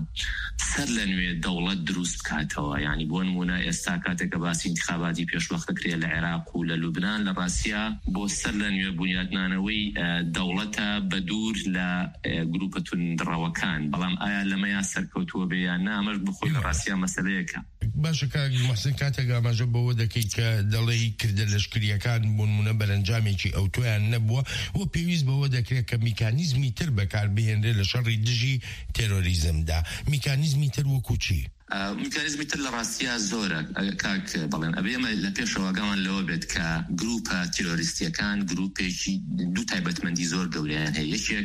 سەر لە نوێ دەوڵەت دروست بکاتەوە. یعنی بۆ نمونە ئێستا کاتێکە باسی انتخاباتی پێشوەخت دەکرێت لە عێراق و لە لوبنان، لە ڕاستیە بۆ سەر لە نوێ بنیادنانەوەی دەوڵەتە بە دوور لە گروپە توندڕەوەکان. بەڵام ئایا لەمەیان سەرکەوتووە بێ یان نا، ئەمەش بخۆی لە ڕاستیە مەسەلەیەکە. باشە کاک موحسن، کاتێک ئاماژە بەوە دەکەیت کە دەڵێی کردە لەشکریەکان بۆ نمونە بەرەنجامێکی ئەو تۆیان نەبووە و پێویست بەوە دەکرێت کە میکانیزمی تر بەکاربهێنرێت لە شەڕی دژی تێرۆریزمدا. میکانیزمی تر وەکو چی؟ میکانیزمی تر لە ڕاستیە زۆرە کاک بەڵێن. ئەبێمە لە پێشەوەگەمان لەوە بێت کە گروپە تیرۆریستیەکان گروپێکی دوو تایبەتمەندی زۆر گەورەیان هەیە. یەکێک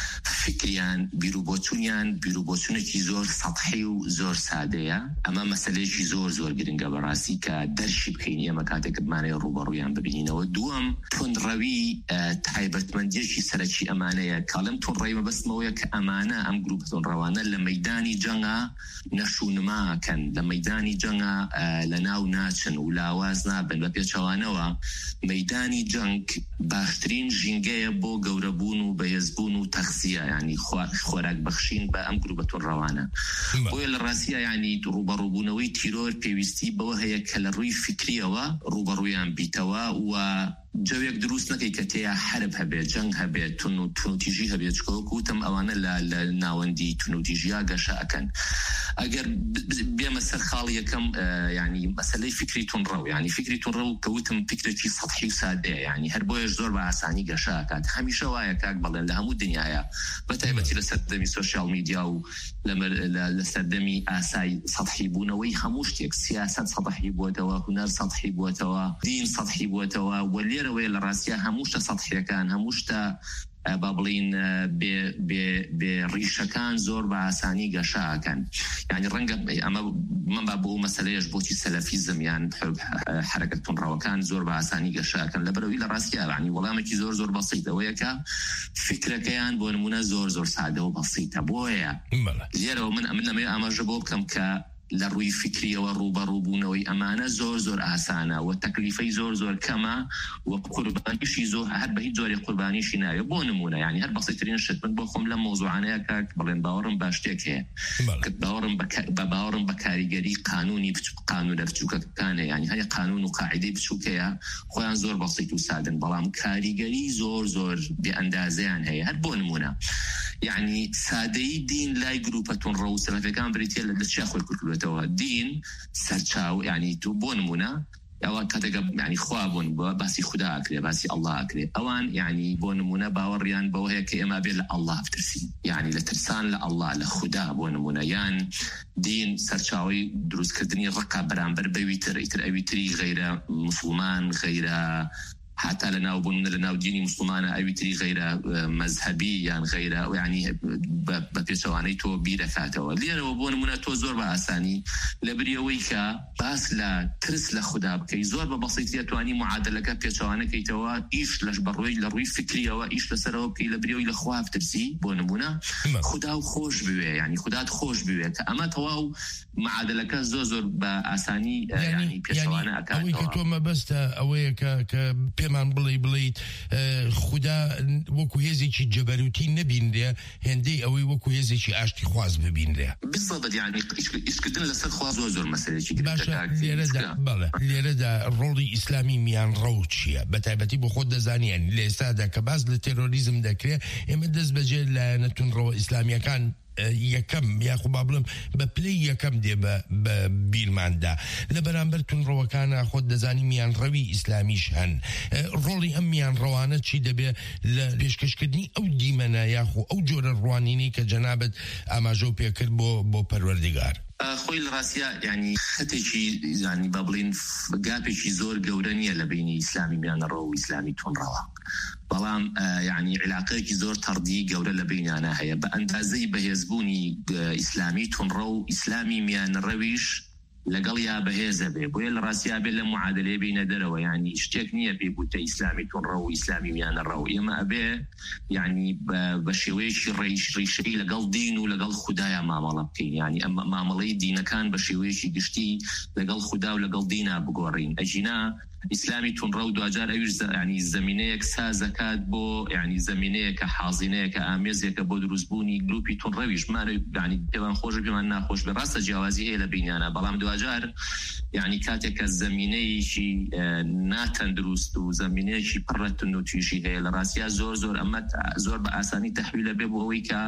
فکریان بیرروبۆچوونیان بیرروبۆچوونێکی زۆر سەطحی و زۆر سادەیە. ئەمە مەسەلەیەکی زۆر گرنگە بەڕاستی کە دەرشی بکەین ئێمە کاتێک بمانەیە ڕوبەڕوویان ببینینەوە. دووەم تونڕەوی تایبەتمەندیەکی سەرەکی ئەمانەیە. کاڵم تونڕەوی مەبەستمەوەیە کە ئەمانە ئەم گروپە تونڕەوانە لە مەیدانی جەنگا نەشونماکەن، لە مەیدانی جەنگا لە ناو ناچن و لاواز نابن بە پێچەوانەوە. مەیدانی جەنگ باشترین ژینگەیە بۆ گەورەبوون و بەهێزبوون و تەخسیە، ینی خۆراک بەخشین بە ئەم گروپە تونڕەوانە. بۆیە لە ڕاستیە ینی ڕوبەڕووبوونەوەی تیرۆر پێویستی بەوە هەیە کە لە ڕووی فکریەوە ڕوبەڕوویان بیتەوە و جوێک دروست نەکەی کە تێیا حرب هەبێت جەنگ هەبێت تونوتیژی هەبێت چکۆکوتم ئەوانە لە ناوەندی تونوتیژیا گەشە ئەکەن ئەگەر بێمە سەر خاڵی یەکەم ینی مەسەلەی فکری تونڕەو ینی فکری تونڕەو کەوتم فکرێکی سەطحی و سادەیە ینی هەر بۆیەش زۆر بە ئاسانی گەشە ئەکات هەمیشە وایە کاک بەڵێن لە هەموو دنیاە بەتایبەتی لە سەردەمی سۆشیال میدیا و لە سەردەمی ئاسای سەطحی بوونەوەی هەموو شتێک سیاست سەطحی بووەتەوە هونەر سەطحی بووەتەوە دین سەطحی بووەتەوە وەلێرەوەی لە ڕاستیە هەموو شتە سەطحیەکان هەموو شتە با بڵین بێ ڕیشەکان زۆر بە ئاسانی گەشاکەن یعنی ڕەنگە ئەمە من با بۆ مەسەلەیەش بۆچی سەلەفیزم یان حرەکەت تونڕەوەکان زۆر بە ئاسانی گەشاکەن لەبەرەوەی لە ڕاستیە ینی وەڵامێکی زۆر بەسیطەوەیە کە فکرەکەیان بۆ نمونە زۆر سادە و بەسیطە بۆیە لێرەوە من لەمێ ئاماژە بۆ بکەم کە لە ڕووی فکریەوە ڕوبەڕووبوونەوەی ئەمانە زۆر ئاسانە و تەکلیفەی زۆر کەمە و قوربانیشی زۆر هەر بە هیچ جۆری قوربانیشی ناوێت بۆ نمونە ینی هەر بەسیترین شت من بۆ خۆم لە مۆزوعانەیە کاک بڵێن باوەڕم با شتێک هەیە باوەڕم بە کاریگەری قانونی قانونە بچووکەکانە ینی هەیە قانون و قاعدەی بچووکەیە خۆیان زۆر بەسیط و سادن بەڵام کاریگەری زۆر بێئەندازەیان هەیە هەر بۆ نمونە یعنی سادەی دین لای گروپە تونڕە و سەلەفیەکان بریتە لە چیا خۆی کورتوێتەوە دین سەرچاو یعنی تو بۆ نمونە ئەوە کاتێکە یعنی خوا بوون بۆ باسی خدا ئەکرێ باسی ئەڵڵا ئەکرێ ئەوان یعنی بۆ نمونە باوەڕیان بەوە هەیە کە ئێمە بێت لە ئەڵڵا بترسین یعنی لە ترسان لە ئەڵڵا لە خدا بۆ نمونە یان دین سەرچاوی دروستکردنی ڕقا بەرامبەر بەویتر ئیتر ئەویتری غەیرە مسلمان غەیرە حتى لنا وبن لنا وديني مسلمانة أويتري غير مذهبي يعني غير يعني ببيسواني تو بيرفاته ولينا وبون منا تو زور بأساني لبريويكا بس لا ترس لخداب كي زور ببسيطية تواني معادلة كبيسواني كي توا إيش لش بروي لروي فكرية وإيش لسروب كي لبريوي لخواف ترسي بون منا خدا خوش بوي يعني خدا خوش بوي أما تواو معادلة كزور بأساني يعني بيسواني أكاد أوي كتو ما بس أوي من بڵیت خدا وەکو هێزێکی جەبەروتی نەبینرێ هێندەی ئەوەی وەکو هێزێکی ئاشتی خواز ببینرێ بالضبط يعني ئیشکردن لەسەر خوا زۆر مەسەلێکی باشە لێرەدا ڕۆڵی ئیسلامی میان ڕەو چییە بەتایبەتی بۆ خۆت دەزانیان لە ئێستادا کە باز لە تێرۆریزم دەکرێت ئێمە دەست بەجێ لایەنە تونڕەوە ئیسلامیەکان یەکەم یاخو با بڵم بە پلەی یەکەم دێ بە بیرماندا لە بەرامبەر تونڕەوەکانە خۆت دەزانی میان ڕەوی ئیسلامیش هەن ڕۆڵی ئەم میان ڕەوانە چی دەبێ لە پێشکەشکردنی ئەو دیمەنە یاخو ئەو جۆرە ڕوانینەی کە جەنابەت ئاماژە و پێکرد بۆ پەروەردگار خۆی لە ڕاستیە ینی خەتێکی ینی با بڵین گاپێکی زۆر گەورە نیە لە بینی ئیسلامی میانەڕەوە و ئیسلامی تونڕەوە بەڵام ینی علاقەیەکی زۆر تەڕدی گەورە لە بینیانە هەیە بە ئەندازەی بەهێزبوونی ئیسلامی تونڕە و ئیسلامی میانەڕەویش لەگەڵ یا بەهێزە بێ بۆیە لە ڕاستیا بێت لە معادلێ بینە دەرەوە ینی شتێک نییە پێی بووتە ئیسلامی تونڕە و ئیسلامی میانەڕەوە ئێمە ئەبێ ینی بە شێوەیەکی ڕیشەی لەگەڵ دین و لەگەڵ خوددایە مامەڵە بکەین ینی ئەمە مامەڵەی دینەکان بە شێوەیەکی گشتی لەگەڵ خوددا و لەگەڵ دینا بگۆڕین ئەژینا ئیسلامی تونڕە و دوجار ئەویش ینی زمینەیەک سازەکات بۆ ینی زمینەیەکە حازینەیەکە ئامێزێکە بۆ دروستبوونی گروپی تونڕەویشمانە ینی پێوان خۆش پێمان ناخۆش بێ ڕاستە جیاوازی هەیە لە بینیانە بەڵام دوجار ینی کاتێکە زمینەیەکی ناتەن دروست و زمینەیەکی پڕە تونوتیژی هەیە لە ڕاستیا زۆر ئەمە زۆر بە ئاسانی تەحویلە بێ بۆ ئەوەی کە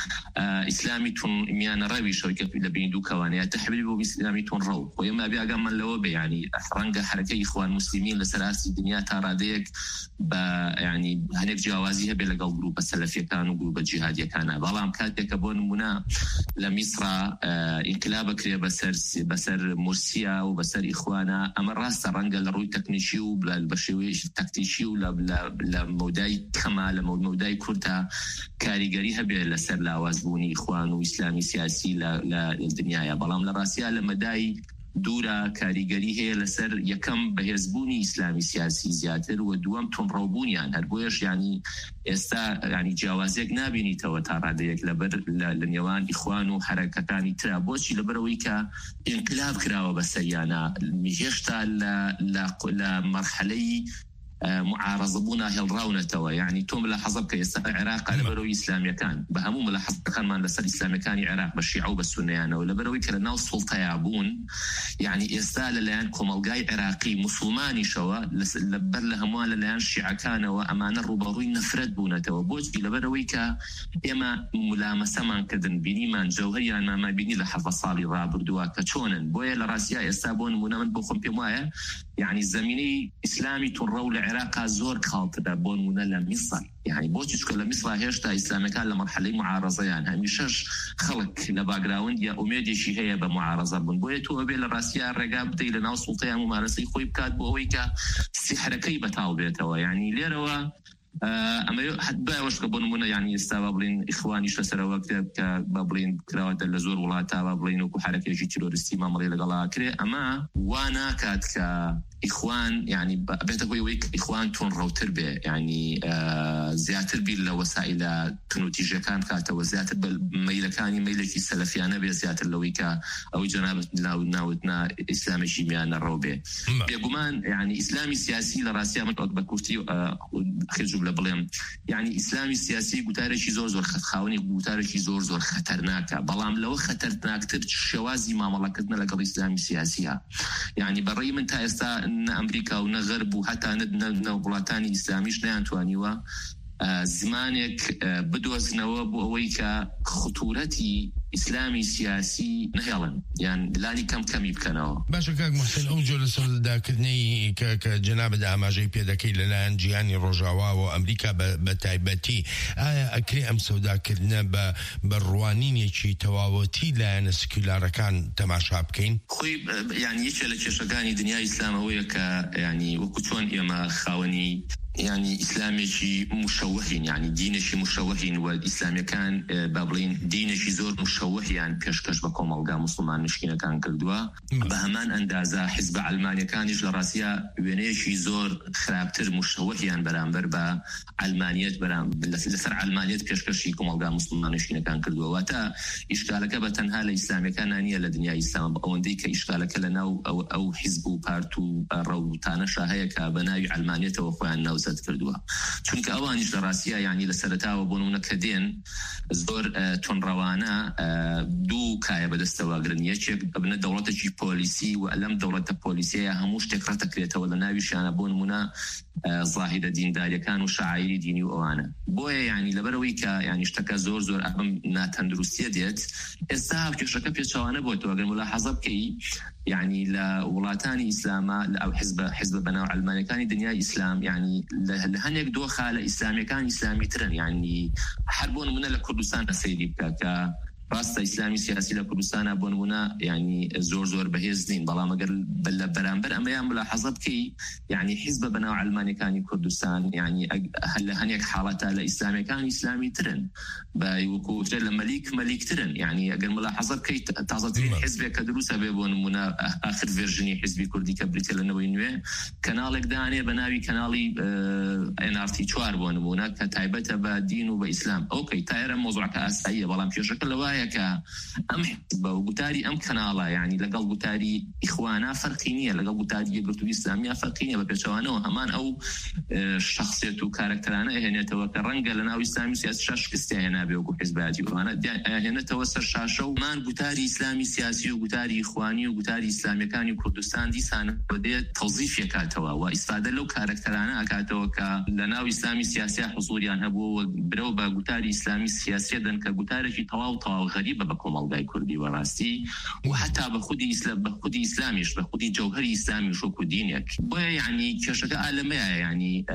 ئیسلامی میانەڕەویش کە لە بین دوو کەوانەیە تەحویل بۆ ئیسلامی تونڕە و خۆی ئێمە ئەگەمان لەوە بێ ینی ڕەنگە حرەکەی ئیخوان مسلمین لەسەر ئاستی دنیا تا ڕادەیەک بە ینی هەنێک جیاوازی هەبێ لەگەڵ گروپە سەلەفیەکان و گروپە جیهادیەکانە بەڵام کاتێکە بۆ نمونە لە میسرا ئینقلاب بکرێ بەسەر مورسیا و بەسەر ئیخوانە ئەمە ڕاستە ڕەنگە لە ڕووی تەکنیکی و بە شێوەیەکی تەکتیکی و لە مەودای کەما لە مەودای کورتە کاریگەری هەبێ لەسەر لاوازبوونی ئیخوان و ئیسلامی سیاسی لە دنیاە بەڵام لە ڕاستیا لە مەدای دوورە کاریگەری هەیە لەسەر یەکەم بەهێزبوونی ئیسلامی سیاسی زیاتر و دووەم تونڕەوبوونیان هەر بۆیەش ینی ئێستا ینی جیاوازێک نابینیتەوە تا ڕادەیەک لەبەر لە نێوان ئیخوان و حرەکەکانی ترا بۆچی لەبەرەوەی کە ئینقلاب کراوە بە سەریانە هێشتا لە مەرحەلەی معارضة بونا هالراونتوا يعني توم لحظة كيس العراق على بروي إسلامي كان بهمو لحظة كان ما لسه الإسلامي كان العراق بالشيعة وبالسنة يعني ولا بروي كان ناس سلطة يعبون يعني إستال الآن كمالجاي عراقي مسلماني شوا لبر لهموال الآن الشيعة كان وأمان الرباوي نفرد بونا توبوج إلى بروي كا إما ملامسة من كدن بيني من جوهري أنا ما بيني لحظة صالي رابردوا كشونن بويا لراسيا إستابون منامن بخم بمايا يعني زميني إسلامي تنرو العراق زور خاطر بون ولا مصر يعني بوتش كل مصر هيشتا إسلامي كان لمرحلة معارضة يعني هميشش خلق لباقراوند يا أميدي شي هي بمعارضة بون بويتو بين الراسية الرقاب دي لنا سلطة ممارسة خوي بكات بويكا سحركي بتاو بيتوا يعني ليروا أما حد باوش كبون منا يعني استوابلين إخواني شلسر وقت كبابلين كراوات اللزور ولا تابابلين وكحركة جي تيرورستي ما مري لقلا كري أما وانا كات كإخوان يعني بيتكوي ويك إخوان تون رو تربية يعني زياتر بالوسائل كنوتيجة كان كاتا وزياتر بالميلكاني ميلكي السلفيانة بزياتر لويكا أو جنابة ناوتنا إسلامي شيميان الروبي بيقومان يعني إسلامي سياسي لراسيا من أطبق كورتي خرجوا بلام يعني إسلامي سياسي قتارشي زور خاوني قتارشي زور خطرناك بلام لو خطرناك ترج شوازي ما ملكتنا لقضي إسلامي سياسيها يعني برأي من تأستا إن أمريكا ونغرب وحتى ندنا وبلاتاني إسلاميش نيانتوانيوا زمانك بدوز نواب وويكا خطورتي إسلامي سياسي نهيلا يعني لاني كم يبكنوا باشا كاك محسن أوجو لسول داكرني كجناب دا ما جي بيدكي للان جياني رجاوا وأمريكا بتايبتي أكري أمسو داكرنا بالروانين يشي تواوتي لان سكولار كان تماشا بكين خوي يعني يشي لكشغاني دنيا إسلام ويكا يعني وكتون إما خاوني يعني إسلامي شي مشوهين يعني دين شي مشوهين والإسلامي كان بابلين دين شي زور مشوه يعني كشكش بكم ألقى مسلمان مشكلة كان كردوا بهمان أندازة حزب علمانيا كان يجل راسيا ويني شي زور خرابتر مشوه يعني برامبر بعلمانيات برامبر لسر علمانيات كشكش يكم ألقى مسلمان مشكلة كان كردوا واتا إشكالك بتنها لإسلامي كان أنيا لدنيا إسلام أو ديك إشكالك لنا أو حزب بارتو روتانا شاهيك بناوي علمانيات وأخوان نوز كردوها چونکە ئەوانیش لە ڕاستیە یعنی لە سەرەتاوە بۆ نمونە کە دێن زۆر تۆنڕەوانە دوو کایە بەدەستەوەگرن یەکێک بنە دەوڵەتێکی پۆلیسی و ئەلەم دەوڵەتە پۆلیسیە هەموو شتێک ڕەتەکرێتەوە لە ناویشیانە بۆ نمونە ظاهرە دینداریەکان و شەعائیری دینی و ئەوانە بۆیە یعنی لەبەرەوەی کە یعنی شتەکە زۆر ئەم ناتەندروستیە دێت ئێستا کێشەکە پێچەوانە بۆتەوە ئەگەر ملاحەزە بکەی يعني لولاتاني إسلام أو حزب بناء علمانيكاني دنيا إسلام يعني لهنيك دوخة لإسلامي كان إسلامي ترن يعني حربون من لكردستان سيدي كا راستا إسلامي سياسي لكردستان بونمونا يعني زور بهزنين بلا مقر بلا برامبر أما يعمل ملاحظة بكي يعني حزب بناء علماني كان كردستان يعني هل هنيك حالته لإسلامي كان إسلامي ترن بيوكو لما مليك ترن يعني أقل ملاحظة بكي تعزتين حزب كدروسة بونمونا آخر فيرجني حزبي كردي كبريتي لنوينوه كنالك داني بناوي كنالي NRT 4 بونمونا كتايبته بدين وبإسلام أوكي تايرا موضوع كأسائية بلا مشيشكل لوايا أم حزب وقتاري أم كنالا يعني لقل قتاري إخوانا فرقينية لقل قتاري يقرتو إسلامية فرقينية ببيشوانا وهمان أو شخصية وكاركترانا هنا توكرنجا لنا وإسلامي سياسي شاش كستي هنا بيوكو حزباتي وهنا هنا توسر شاشو مان قتاري إسلامي سياسي وقتاري إخواني وقتاري إسلامي كان وكردستان دي سانا ودي توظيف يكاتوا وإستفادة لو كاركترانا أكاتوا لنا وإسلامي سياسي حصولي عنها بو بروبا قتاري إسلامي سياسي دن كقتاري طواو غريبة بكم ألقاي كردي وراسي وحتى بخودي إسلاميش بخودي جوهري إسلامي شوكو دينك يعني كشكا عالمية يعني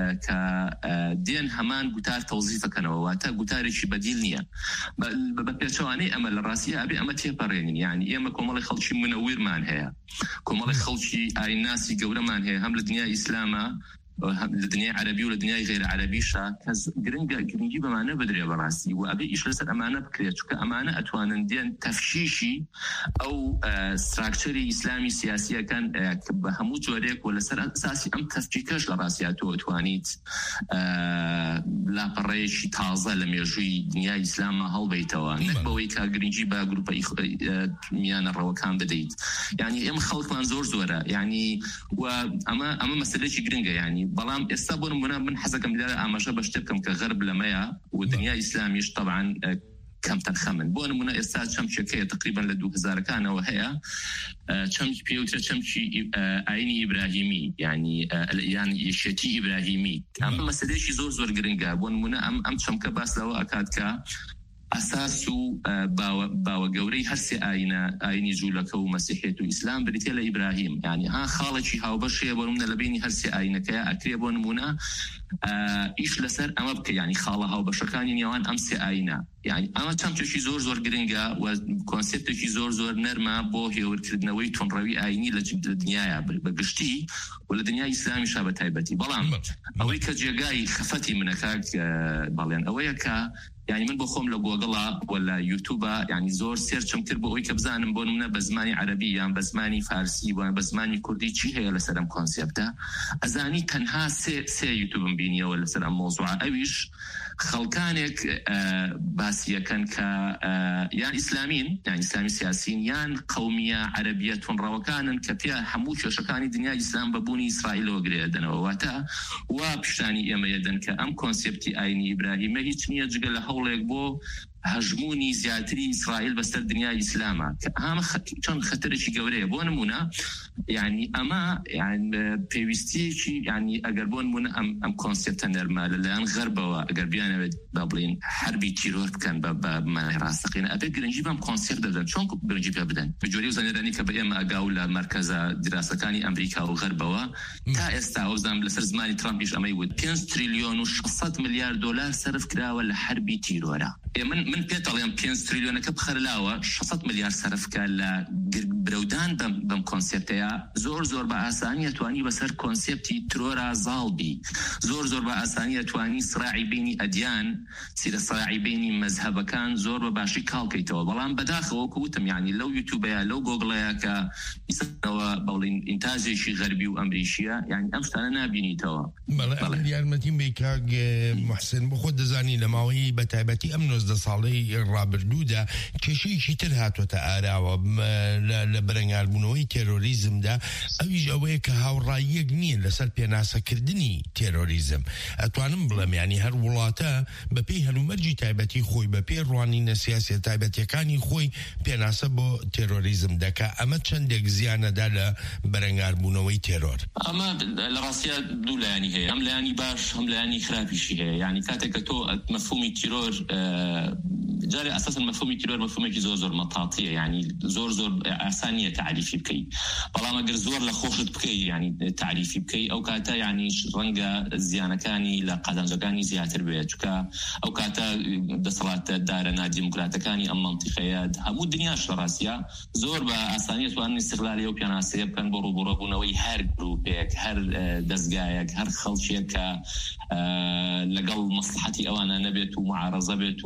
كدين همان قتار توظيفة كنواتا قتاري شي بديلنية ببيرشواني أما الراسية أبي أما تيبارين يعني إما كومالي خلشي منوير مان هيا كومالي خلشي أي ناسي قولة مان هيا هم لدنيا إسلاما لدنيا عربي ولدنيا غير عربي كز جرينجي بمعنى بدري براسي وأبي إيش لسه أمانة بكريت كأمانة أتوانن دين تفشيشي أو ستراكشري إسلامي سياسية كان بهمو جوريك ولا سر أساسي أم تفكيكش لراسياته أتوانيت لا بريش تازة لم يجوي دنيا إسلام هل بيتوا نكبوي كجرينجي بجروب ميان الروكان بديت يعني إم خلق منظور زورة يعني وأما مسألة جرينجا يعني بەڵام ئێستا بۆ نمونە من حەزەکەم لێرە ئاماژە بە شتێ بکەم کە غەرب لەمەیە و دنیا ئیسلامیش طبعاً کەم تەنخەمن بۆ نمونە ئێستا چەمچێکەیە تقریبا لە 2000ەکانەوە هەیە چەمچ پێوترە چەمچی ئاینی ئیبراهیمی یعنی یەشێتی ئیبراهیمی ئەم مەسەلەیەکی زۆر گرنگە بۆ نمونە ئەم چەمکە باس لەوە ئەکات کە ئەساس و باوە گەورەی هەرسێ ئاینی جوولەکە و مەسیحێت و ئیسلام بریتێ لە ئیبراهیم یعنی ها خاڵێکی هاوبەشەیە بۆ نمونە لە بینی هەرسێ ئاینەکەیە ئەکرێ بۆ نمونە ئیش لەسەر ئەمە بکە یعنی خاڵە هاوبەشەکانی نێوان ئەم سێ ئاینە یعنی ئەمە چەمچێکی زۆر گرنگە و کۆنسێپتێکی زۆر نەرمە بۆ هێورکردنەوەی تۆنڕەوی ئاینی لە دنیاە بەگشتی و لە دنیای ئیسلامیشا بە تایبەتی بەڵام ئەوەی کە جێگای خەفەتی منەکات بەڵێن ئەوەیە کە يعني من بخوم لە گۆگڵا ولا یوتیوبا يعني زۆر سێرچم کرد بۆ ئەوی کە بزانم بۆ نمونە بە زمانی عەرەبی یان بە زمانی فارسی و بە زمانی کوردی چی هەیە لەسەر ئەم کۆنسێپتە ئەزانی تەنها سێ یوتیوبم بینیەوە لەسەر ئەم مۆزوعە ئەویش خەڵکانێک باسیەکەن کە یان ئیسلامین یان ئیسلامی سیاسین یان قەومیە عەرەبیە تۆنڕەوەکانن کە پێ هەموو کێشەکانی دنیای ئیسلام بەبوونی ئیسرائیلەوە گرێدەنەوە واتە وا پیشانی ئێمە یەدەن کە ئەم کۆنسێپتی ئاینی ئیبراهیمە هیچ نییە جگە لە هەوڵێک بۆ هەژمونی زیاتری ئیسرائیل بەسەر دنیای ئیسلامە کە ئەمە چەند خەتەرێکی گەورەیە بۆ نمونە یعنی ئەمە پێویستیەکی یعنی ئەگەر بۆ نمونە ئەم کۆنسێپتە نەرمە لەلایەن غەربەوە ئەگەر بیانەوێت با بڵێن حربی تیرۆر بکەن بە مانای ڕاستەقینە ئەبێ گرنگی بەم کۆنسێپت دەدەن چۆن گرنگی پێ بدەن بە جۆری زانێرانی کە بە ئێمە ئەگاو لە مەرکەزە دراسەکانی ئەمریکا و غەربەوە تا ئێستا ئەوزان لەسەر زمانی ترامپیش ئەمەی وت 5 تریلیۆن و 600 میلیارد دلار سەرف کراوە لە حربی تیرۆرە من پێتەڵێم 5 تریلیۆنەکە بخەرلاوە 600 میلیارد سەرفکە لە برەودان بەم کۆنسێپتەیە زۆر بە ئاسانی ئەتوانی بەسەر کۆنسێپتی ترۆرە زاڵبی زۆر بە ئاسانی ئەتوانی سراعی بینی ئەدیان سیرە سراعی بینی مەزهەبەکان زۆر بە باشی کاڵکەیتەوە بەڵام بەداخەوە کەوتم یعنی لەو یوتیوبەیە لەو گۆگڵەیە کە ئیسەوە بەڵێن ئینتاژێکی غەربی و ئەمریشیە یعنی ئەم شتانە نابینیتەوە بەڵێ یارمەتیم بێ کاک محسن بۆ خۆت دەزانی لە ماوەی بەتایبەتی ئەم 19 ساڵەی ڕابردوودا کێشەیەکی تر هاتوۆتە ئاراوە لە بەرەنگاربوونەوەی تێرۆریزمدا ئەویش ئەوەیە کە هاوڕاییەک نییە لەسەر پێناسەکردنی تێرۆریزم ئەتوانم بڵێم ینی هەر وڵاتە بەپێی هەلومەرجی تایبەتی خۆی بەپێی ڕوانینە سیاسی تایبەتیەکانی خۆی پێناسە بۆ تێرۆریزم دەکا ئەمە چەندێک زیانەدا لە بەرەنگاربوونەوەی تێرۆر ئەمە لە ڕاستیە دوو لایانی هەیە ئەم لایانی باش هەم لایانی خراپیشی هەیە یعنی کاتێک کە تۆ مەفهومی تیرۆر جاري اساسا مفهومي تيرور مفهومي زور مطاطيه يعني زور اسانيه تعريفي بكي والله ما زور لخوشت بكي يعني تعريفي بكي او كاتا يعني رنقه زيانكاني لقدنجكاني زياتر بيتك او كاتا دصلات دارنا ديمقراطيكاني ام منطقيات همو الدنيا شراسيه زور باسانيه وان استغلاليه وبياناسيه كان بربونوي هر جروبك هر دزقايك هر خلشيك لقل مصلحتي اوانا نبيت ومعارضه بيت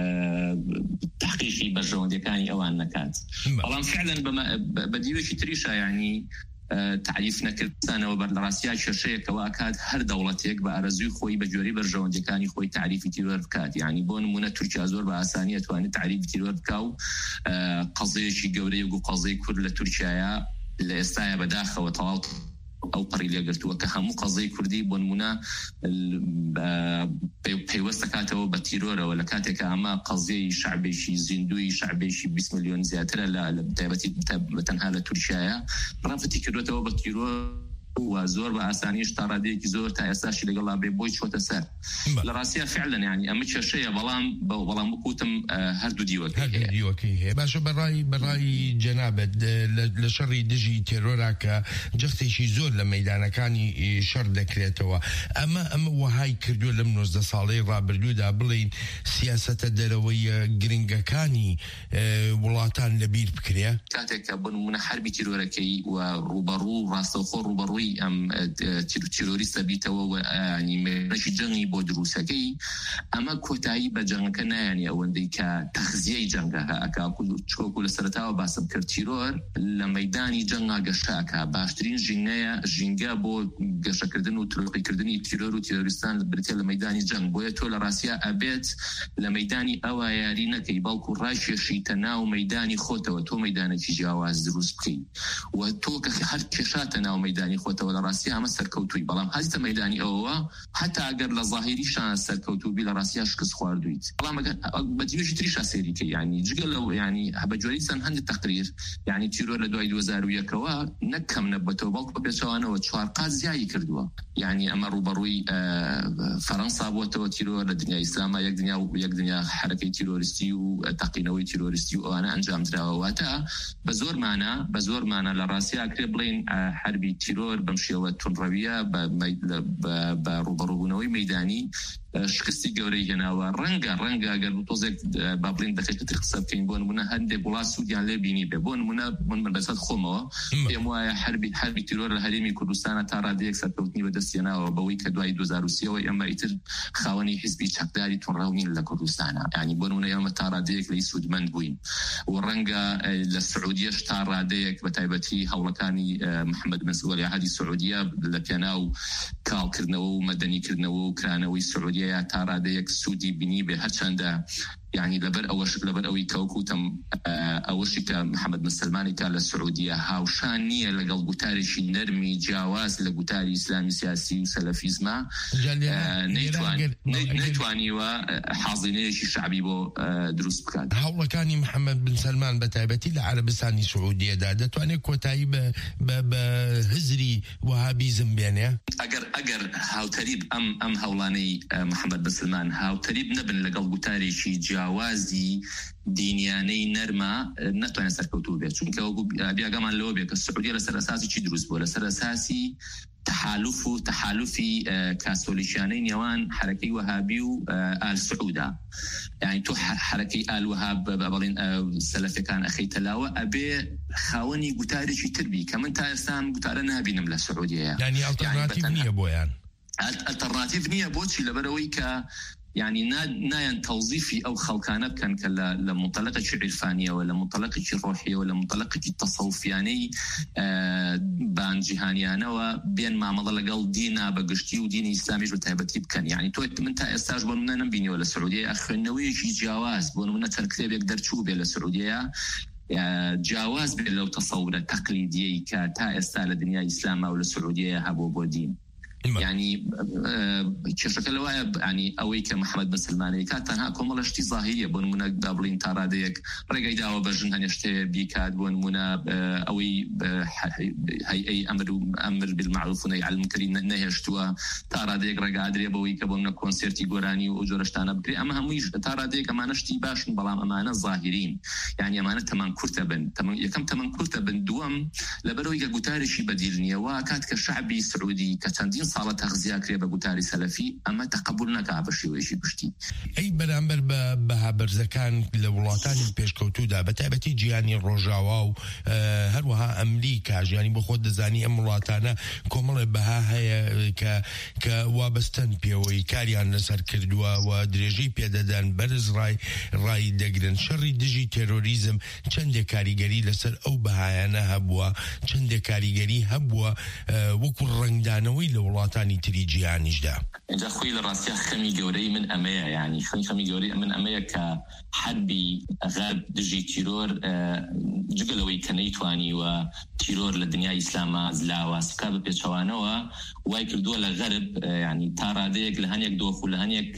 تحقيقي برجونديكاني اوان نكات والله فعلا بديوشي تريشا يعني تعريفنا كرسانه وبرلاسيا شرشيه كواكاد هر دولتيك بارزوي خوي بجوري برجونديكاني خوي تعريفي تيرور كات يعني بون من تركيا زور باسانيه وان تعريف تيرور كاو قضيه شي قوري وقضيه كل تركيا الاستايا بداخه وطواط او قريله قلتوا كهمو قضيه كردي بونمونا بيوستكاتو بتيرورا ولا كاتك اما قضيه شعبي شي زندوي شعبي شي 20 مليون زياتر لا بتنها لتركيا رفتي كروتو بتيرور وزور بأسانيش تراديك زور تأساش اللي قلنا بيبويش وتسار لراسية فعلا يعني أمتش شيء بلام بكوتم هردو ديوكي باشا براي جنابت لشري دجي تيرورا جختي شي زور لميدانا كاني شر دكريتوا أما وهاي كردو لم نزد صالي رابردو دا بلين سياسة الدلوية جرينجا كاني ولاتان لبير بكريا كاتك بن من حرب تيرورا كي وروبرو راستوخور روبرو ام تيروريست بيتو يعني ماشي جنگي بودروسكي اما كوتاي بجنگ كنا يعني اوندي كتخزيه جنگها اكا كل شوكو لسرتاو باسب كرتيرور لميداني جنگا گشاكا باشترين جنگا بو گشا كردن و ترقي كردني تيرور و تيرورستان بريتل لميداني جنگ بو تو لراسيا ابيت لميداني اواياري نكي بالكو راشي شيتنا و ميداني خوتو تو ميداني جواز دروس بكي و تو كهر كشاتنا و ميداني بخۆتەوە لە ڕاستی ئەمە سەرکەوتووی بەڵام هەستە مەدانی ئەوە هەتا ئەگەر لە ظاهری شان سەرکەوتوبی لە ڕاستیە شکست خواردویت بەڵام بەجێژی تریشا سێریکە یعنی جگە لەو یعنی هەبەجۆری چەند هەندێک تەقریر یعنی تیرۆر لە دوای 2001ەوە نەکەم نەبەتەوە بەڵکو بە پێچەوانەوە 4 قات زیایی کردووە یعنی ئەمە ڕوبەڕووی فەرەنسا بووەتەوە تیرۆر لە دنیای ئیسلاما یەک دنیا حرەکەی تیرۆریستی و تەقینەوەی تیرۆریستی و ئەوانە ئەنجام درراوەواتە بە زۆرمانە لە ڕاستیا کرێ بڵین حربی تیرۆر بەم شێوە تونڕەویە بە ڕوبەڕووبوونەوەی مەیدانی شکستی گەورەی هێناوە ڕەنگە گەر تۆزێک با بڵین دەقێتتر قسە بکەین بۆ نمونە هەندێک وڵات سوودیان لێ بینی بێ بۆ نمونە من بەسەد خۆمەوە پێم وایە حربی تیرۆر لە هەرێمی کوردستانە تا ڕادەیەک سەرکەوتنی بەدەستێناوە بەوەی کە دوای 2023ەوە ئێمە ئیتر خاوەنی حیزبی چەکداری تونڕەو نین لە کوردستانە یعنی بۆ نمونە ئێمە تا ڕادەیەک لەی سوودمەند بووین و ڕەنگە لە سعودیەش تا ڕادەیەک بە تایبەتی هەوڵەکانی محەممەد بن سەعود یاهەدی سعودیە لە پێناو کاڵکردنەوە و مەدەنیکردنەوە و کرانەوەی سعودیە تا ڕادەیەک سوودی بینی بێ هەرچەندە يعني لبر أوي كوكوتم أوشك محمد بن سلمان كان للسعودية هاوشانية لقل قتارشي نرمي جواز لقتاري إسلامي سياسي وسلفيزما نيتواني وحاضنيش الشعبي بو دروس بكاد هاولا كان محمد بن سلمان بتايبتي لعربستاني سعودية دادت واني كوتاي بهزري وهابيزم بيانيا أجر هاو تريب أم هاولاني محمد بن سلمان هاو تريب نبن لقل قتارشي جوازی دینیانەی نەرمە نەتوانێت سەرکەوتوو بێت چونکە بیاگەمان لەوە بێت کە سعودیە لەسەر ئەساسی چی دروست بووە لەسەر ئەساسی تحالفی کاسۆلیشیانەی نێوان حرەکەی وەهابی و ئال سعودا یعنی تۆ حرەکەی ئال وەهاب بەڵێن سەلەفەکان ئەخەیتەلاوە ئەبێ خاوەنی گوتارێکی تربی کە من تا ئێستا گوتارە نابینم لە سعودیە یعنی ئەڵتەرناتیڤ نییە بۆیان ئەڵتەرناتیڤ نییە بۆچی لەبەرەوەی کە يعني ناين توظيفي أو خلقانة كان لمنطلقة عرفانية ولا منطلقة روحية ولا منطلقة تصوفياني بان جهانيانة وبين ما مضى لقل دينا بقشتي ودين إسلامي وتهبتي بكان يعني تويت من تأستاج بونمنا نبيني ولا السعودية أخي النويجي جواز بونمنا تنكتب يقدر تشوف إلى السعودية جواز لو تصور تقليدي كتا استال الدنيا إسلام أو السعودية هبو بودين يعني كشكل لوايا يعني أويك محمد بن سلمان كاتنها كملشتي ظاهرية بون منا دابلين تاراديك رجع داوا بجن هنشتي بيكاد بون منا أوي هي أمر بالمعروف ونهي عن المنكر نهشتوا تاراديك رجع أدري بويك بون كونسرتي جوراني وجورشتانا بكري أما هميش تاراديك أمانة شتي باشن بلام أمانة ظاهرين يعني أمانة تمن كرتبن يكم تمن كرتبن دوام لبرويك جوتارشي بديلني وكات كشعبي السعودي كتندين صالة تغذية كريبة قتاري سلفي أما تقبلنا كعبشي ويشي بشتي أي برامبر بهابرزكان لولاتاني بيشكوتو دا بتابتي جياني الرجاواو هروها أمريكا جياني بخود زاني أمولاتانا كومل بها هي كوابستن بيوي كاريان نسر كردوا ودريجي بيدادان برز راي دقرن شري دجي تيروريزم چند كاريگري لسر أو بهايانا هبوا چند كاريگري هبوا وكو رنگدانوي لولاتاني تاني تريجيانيش دا إنجا خوي لراسيا خمي جوري من أمية يعني خمي جوري من أمية كحربي غرب دجي تيرور جقلوي كنيتواني وتيرور للدنيا إسلاما زلاوة سكاب بيتشوانوا وايكردوا لغرب يعني تارا ديك لهانيك دوخو لهانيك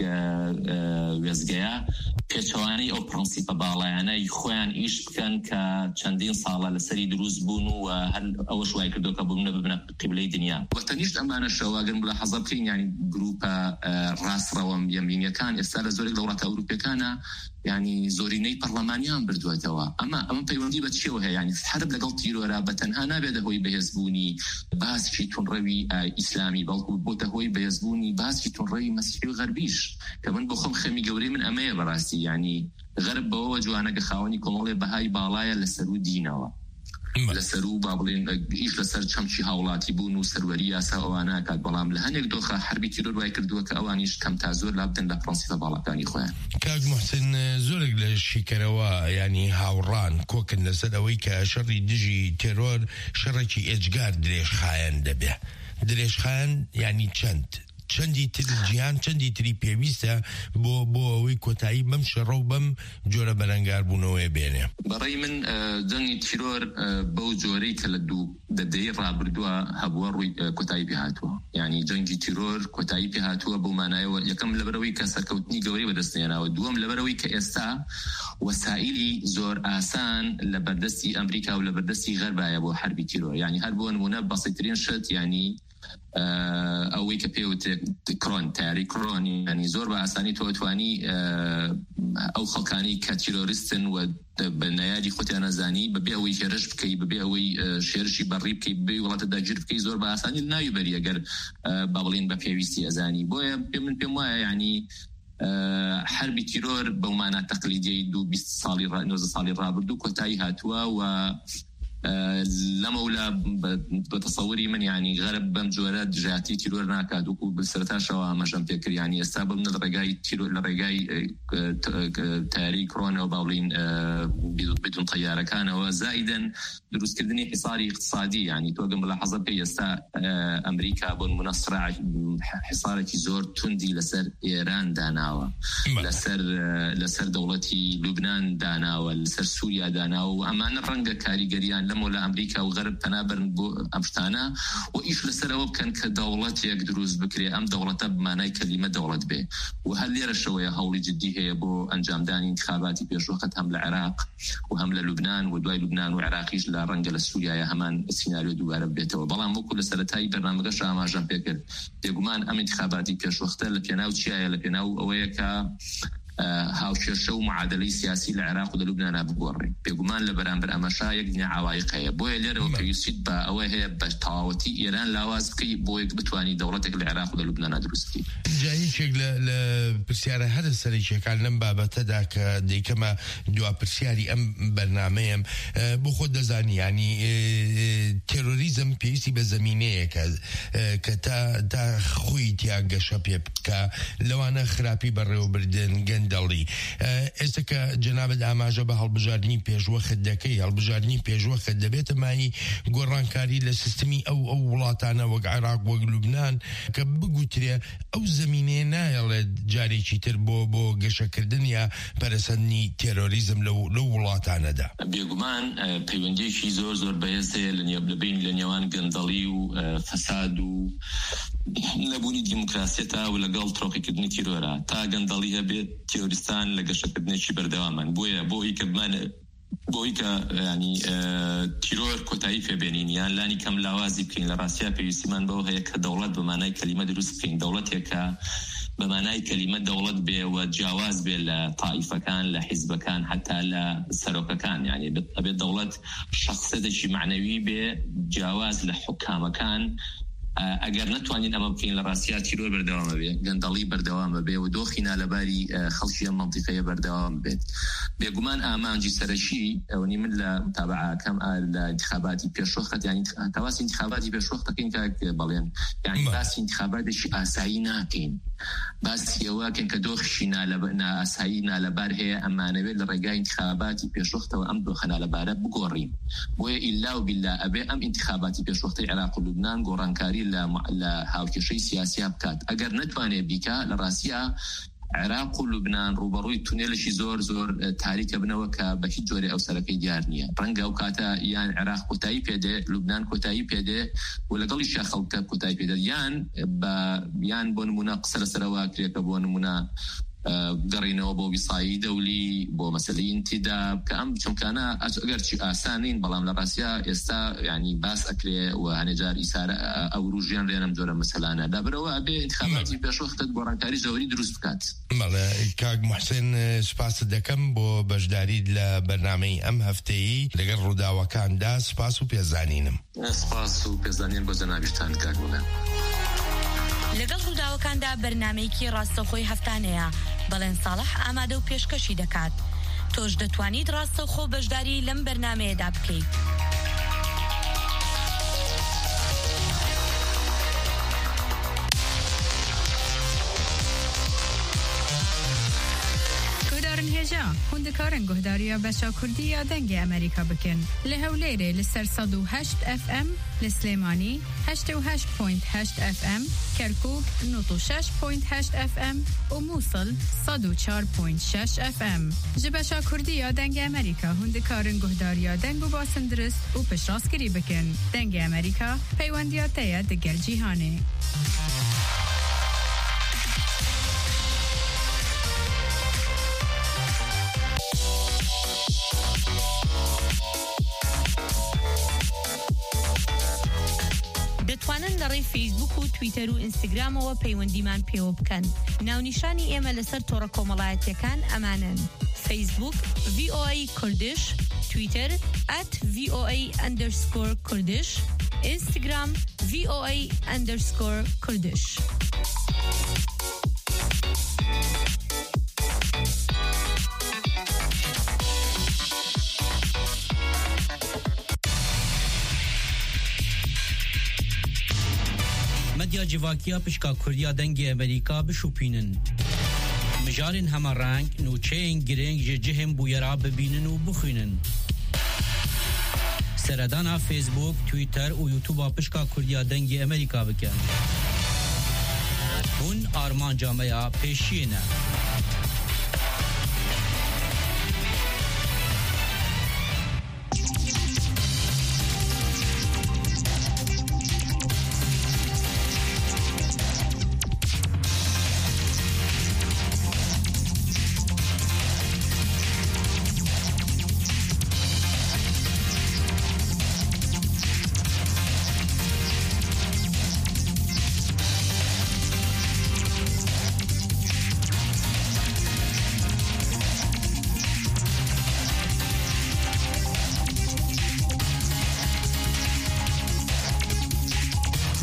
ويزقيا بيتشواني أو برنسيبا بالايانا يخوان إيش بكان كچندين صالة لسري دروز بونو وهل أوش وايكردوا كبومنا ببنا قبلي دنيا وقتنيش أمانة شواغن ملاحظة بكين يعني جروبا راس روام يمينيا كان إستاذ زوري دورات أوروبيا كان يعني زوريني برلمانيان بردواتوا أما بيوندي بتشيوها يعني حرب لقل تيرورا بتنها بيده هوي بيزبوني باس في تنروي إسلامي بلقو بوته هوي بيزبوني باس في تنروي مسيحي غربيش كمان بخم خمي جوري من أمية براسي يعني غرب بوجوانا كخاوني كمولي بهاي بالايا لسرو دينوا لسرو بابلين إيش لسر شمشي هاولاتي بونو سروية سوانا كات بلام لهنيك دوخة حربي تيرور وايكردوا كأوانيش كم تازور لابدن لفرنسا بالاكاني خوان كاج محسن زورك للشيكروا يعني هاوران كوكن لسدوي كشري دجي تيرور شركي إجقار دريش خاين دبه دريش خاين يعني چەندی تر جیهان چەندی تری پێویستە بۆ ئەوەی کۆتایی بەم شەڕە و بەم جۆرە بەرەنگاربوونەوەی بێنێ. بەڕێی من جەنگی تیرۆر بەو جۆرەی کە لە دەدەی ڕابردووە هەبووە ڕووی کۆتایی پێ هاتووە. یعنی جەنگی تیرۆر کۆتایی پێ هاتووە بەو مانایەوە یەکەم لەبەرەوەی کە سەرکەوتنی گەورەی بەدەستێناوە، دووەم لەبەرەوەی کە ئێستا وەسائلی زۆر ئاسان لە بەردەستی ئەمریکا و لە بەردەستی غەربایە بۆ حربی تیرۆر. یعنی هەر بۆ نمونە بەسیترین شت یعنی ئەوەی کە پێوتێ کرۆن تاری کرۆن، ینی زۆر بە ئاسانی تۆتوانی ئەو خەڵکانی کە تیرۆریستن و بە نایادی خۆتیان نەزانی بەبێ ئەوەی هێرش بکەی بەبێ ئەوەی شێرشی بەڕی بکەی بێ وڵاتە داگیر بکەی زۆر بە ئاسانی ناوی بەری ئەگەر با بڵێن بە پێویستی ئەزانی. بۆیە من پێم وایە یعنی حربی تیرۆر بەومانە تەقلیدیەی 20 ساڵی ڕابردوو کۆتایی هاتووە و لەمەولا بەتەسەوری من یعنی غەرب بەم جۆرە دژاتی تیرۆر ناکات وکو بسەرتاشەوە ئاماژەم پێکرد. یعنی ئێستا بم لە ڕێگای تیرۆر لە ڕێگای تاری کرۆنەوە باڵین بدون تەیارەکانەوە زائیدەن دروستکردنی حیساری اقتصادی. یعنی تۆ گەم بڵە حەزە پێی ئێستا ئەمریکا بۆ نمونە سڕاع حیسارێکی زۆر توندی لەسەر ئێران داناوە، لەسەر دەوڵەتی لوبنان داناوە، لەسەر سووریا داناوە و ئەمانە ڕەنگە کاریگەریان لە ئەمریکا و غەرب تەنابەرن بۆ ئەم شتانە و ئیش لەسەرەوە بکەن کە دەوڵەتێک دروست بکرێ، ئەم دەوڵەتە بمانای کەلیمە دەوڵەت بێ. و هەر لێرەشەوەیە هەوڵی جدی هەیە بۆ ئەنجامدانی انتخاباتی پێشوەخت هەم لە عێراق و هەم لە لوبنان و دوای لوبنان و عێراقیش لە ڕەنگە لە سووریایە هەمان سیناریۆ دووبارە بێتەوە. بەڵام وەکو لە سەرەتایی بەرنامەکەش ئاماژەم پێکرد بێگومان ئەم انتخاباتی پێشوەختە لە پێناو چیایە؟ لە پێناو ئەوەیە کە هاوشێرشە و معادلەی سیاسی لە عێراق و لە لوبنان بگۆڕێ. بێگومان لە بەرامبەر ئەمەشا یەک دنیا عوایق هەیە. بۆیە لێرەوە پێویستیت بە ئەوە هەیە بە تەواوەتی ئێران لاواز بکەی بۆ یەک بتوانی دەوڵەتێک لە عێراق و لە لوبنان دروست بکەی. جاییچێک لە پرسیارە هەر سەرێکیەکان لەم بابەتەدا کە دەیکەمە دوا پرسیاری ئەم بەرنامەیەم بۆ خۆت دەزانی ینی تێرۆریزم پێویستی بە زەمینەیەکە کە تا خۆی تیا گەشە پێ بکە لەوانە خراپی بەڕێوەبردن گەندەڵی. ئێستا کە جەنابەت ئاماژە بە هەڵبژاردننی پێشوەخت دەکەی، هەڵبژاردننی پێشوەخت دەبێتە مای گۆڕانکاری لە سیستمی ئەو وڵاتانە وەک عێراق وەک لوبنان کە بگوترێ ئەو زەمینەیە نایەڵێت جارێکی تر بۆ گەشەکردن یا پەرەسەندنی تێرۆریزم لەو وڵاتانەدا. بێگومان پەیوەندیەکی زۆر زۆر بەهێز هەیە لەبین لە نێوان گەندەڵی و فەساد و نەبوونی دیموکراسیەتە و لەگەڵ ترۆقیکردنی تیرۆرە تا گەندەڵی هەبێت تیرۆریستان لە گەشەکردنێکی بەردەوامان. بۆی کە ینی تیرۆر کۆتایی پێبێنین یان لانی کەم لاوازی بکەین لە ڕاستیا پێویستیمان بەوە هەیە کە دەوڵەت بەمانای کەلیمە دروست بکەین، دەوڵەتێکە بەمانای کەلیمە دەوڵەت بێ و جیاواز بێ لە تائیفەکان لە حیزبەکان حتا لە سەرۆکەکان. یعنی ئەبێت دەوڵەت شخصێتێکی معنەوی بێ جیاواز لە حکامەکان. ئەگەر نتوانین ئەمە بکەین لە ڕاستیا تیرۆر بەردەوامە بێ، گەندەڵی بەردەوامە بێ و دۆخی نالەباری خەڵکی ئەم مەنتیقەیە بەردەوام بێت. بێگومان ئامانجی سەرەکی ئەوەی من لە متابعەکەم لە انتخاباتی پێشوەخت یعنی تەواسی انتخاباتی پێشوەخت دەکەین کە بەڵێن یعنی باسی انتخاباتێکی ئاسایی ناکەین، باسی ئەوەکەن کە دۆخشی ئاسایی نالەبار هەیە ئەمانەوێت لە ڕێگای انتخاباتی پێشوەختەوە ئەم دۆخە نالەبارە بگۆڕین. بۆیە ئیلا و بیلا ئەبێ ئەم انتخاباتی پێشوەختی عێراق و لوبنان گۆڕانکاری لە هاوکێشەی سیاسیا بکات. ئەگەر نتوانێت بیکە لە ڕاستیا عێراق و لوبنان ڕوبەڕووی تونێلشی زۆر تاریکە بنەوە کە بە هیچ جۆرە ئەو سەرەکەی دیار نییە. ڕەنگە ئەو کاتە یان عێراق کۆتایی پێدێ، لوبنان کۆتایی پێدێ و لەگەڵی خەڵکە کۆتایی پێدێ یان بۆ نمونە قسە لەسەرەوە کرێکە بۆ نمونە گەڕینەوە بۆ ویسایی دەولی بۆ مەسەلەی انتیداب کە ئەم چونکانە ئەگەرچی ئاسانین بەڵام لە ڕاستیا ئێستا ینی باس ئەکرێ و هەنێجار ئیسارە ئەو ڕوژیان لێنم جۆرە مەسەلانە دابرەوە ئەبێ انتخاباتی پێشوەختت گۆڕانکاری زۆری دروست بکات. بەڵێ کاک موحسین سپاست دەکەم بۆ بەشداریت لە بەرنامەی ئەم هەفتەیی لەگەڵ ڕووداوەکاندا. سپاس و پێزانینم. سپاس و پێزانین بۆ جەنابیشتان کاک وڵێن. لەگەڵ ڕووداوەکاندا بەرنامەیەکی ڕاستەوخۆی هەفتانەیە بەڵێن ساڵح ئامادە و پێشکەشی دەکات. تۆش دەتوانیت ڕاستەوخۆ بەشداری لەم بەرنامەیەدا بکەیت. هێژە هەندێک دکارن گهداریا بچا کردی یا دنگ امریکا بکن لهولیره لسر 108 FM لسلیمانی 88.8 FM کرکوک 96.8 FM و موصل 104.6 FM جبشا کردی یا دنگ امریکا هند کارن گهداریا دنگ و باسن درست و پشراسکری بکن دنگ امریکا پیوندیات تیا دگل جیهانه دەتوانن لەڕێی فیسبوک و تویتەر و ئینستاگرامەوە پەیوەندیمان پێوە بکەن. ناونیشانی ئێمە لەسەر تۆڕە کۆمەڵایەتیەکان ئەمانن: فیسبوک VOA کوردش، تویتەر @VOA_کوردش، ئینستاگرام VOA_کوردش. مدیا جواکیا پشکا کردیا دنگ امریکا بشوپینن مجارن همه رنگ نوچین گرنگ جهم بویرا ببینن و بخوینن سردانا فیسبوک تویتر و یوتیوب پشکا کردیا دنگ امریکا بکن هون آرمان جامعه پیشینه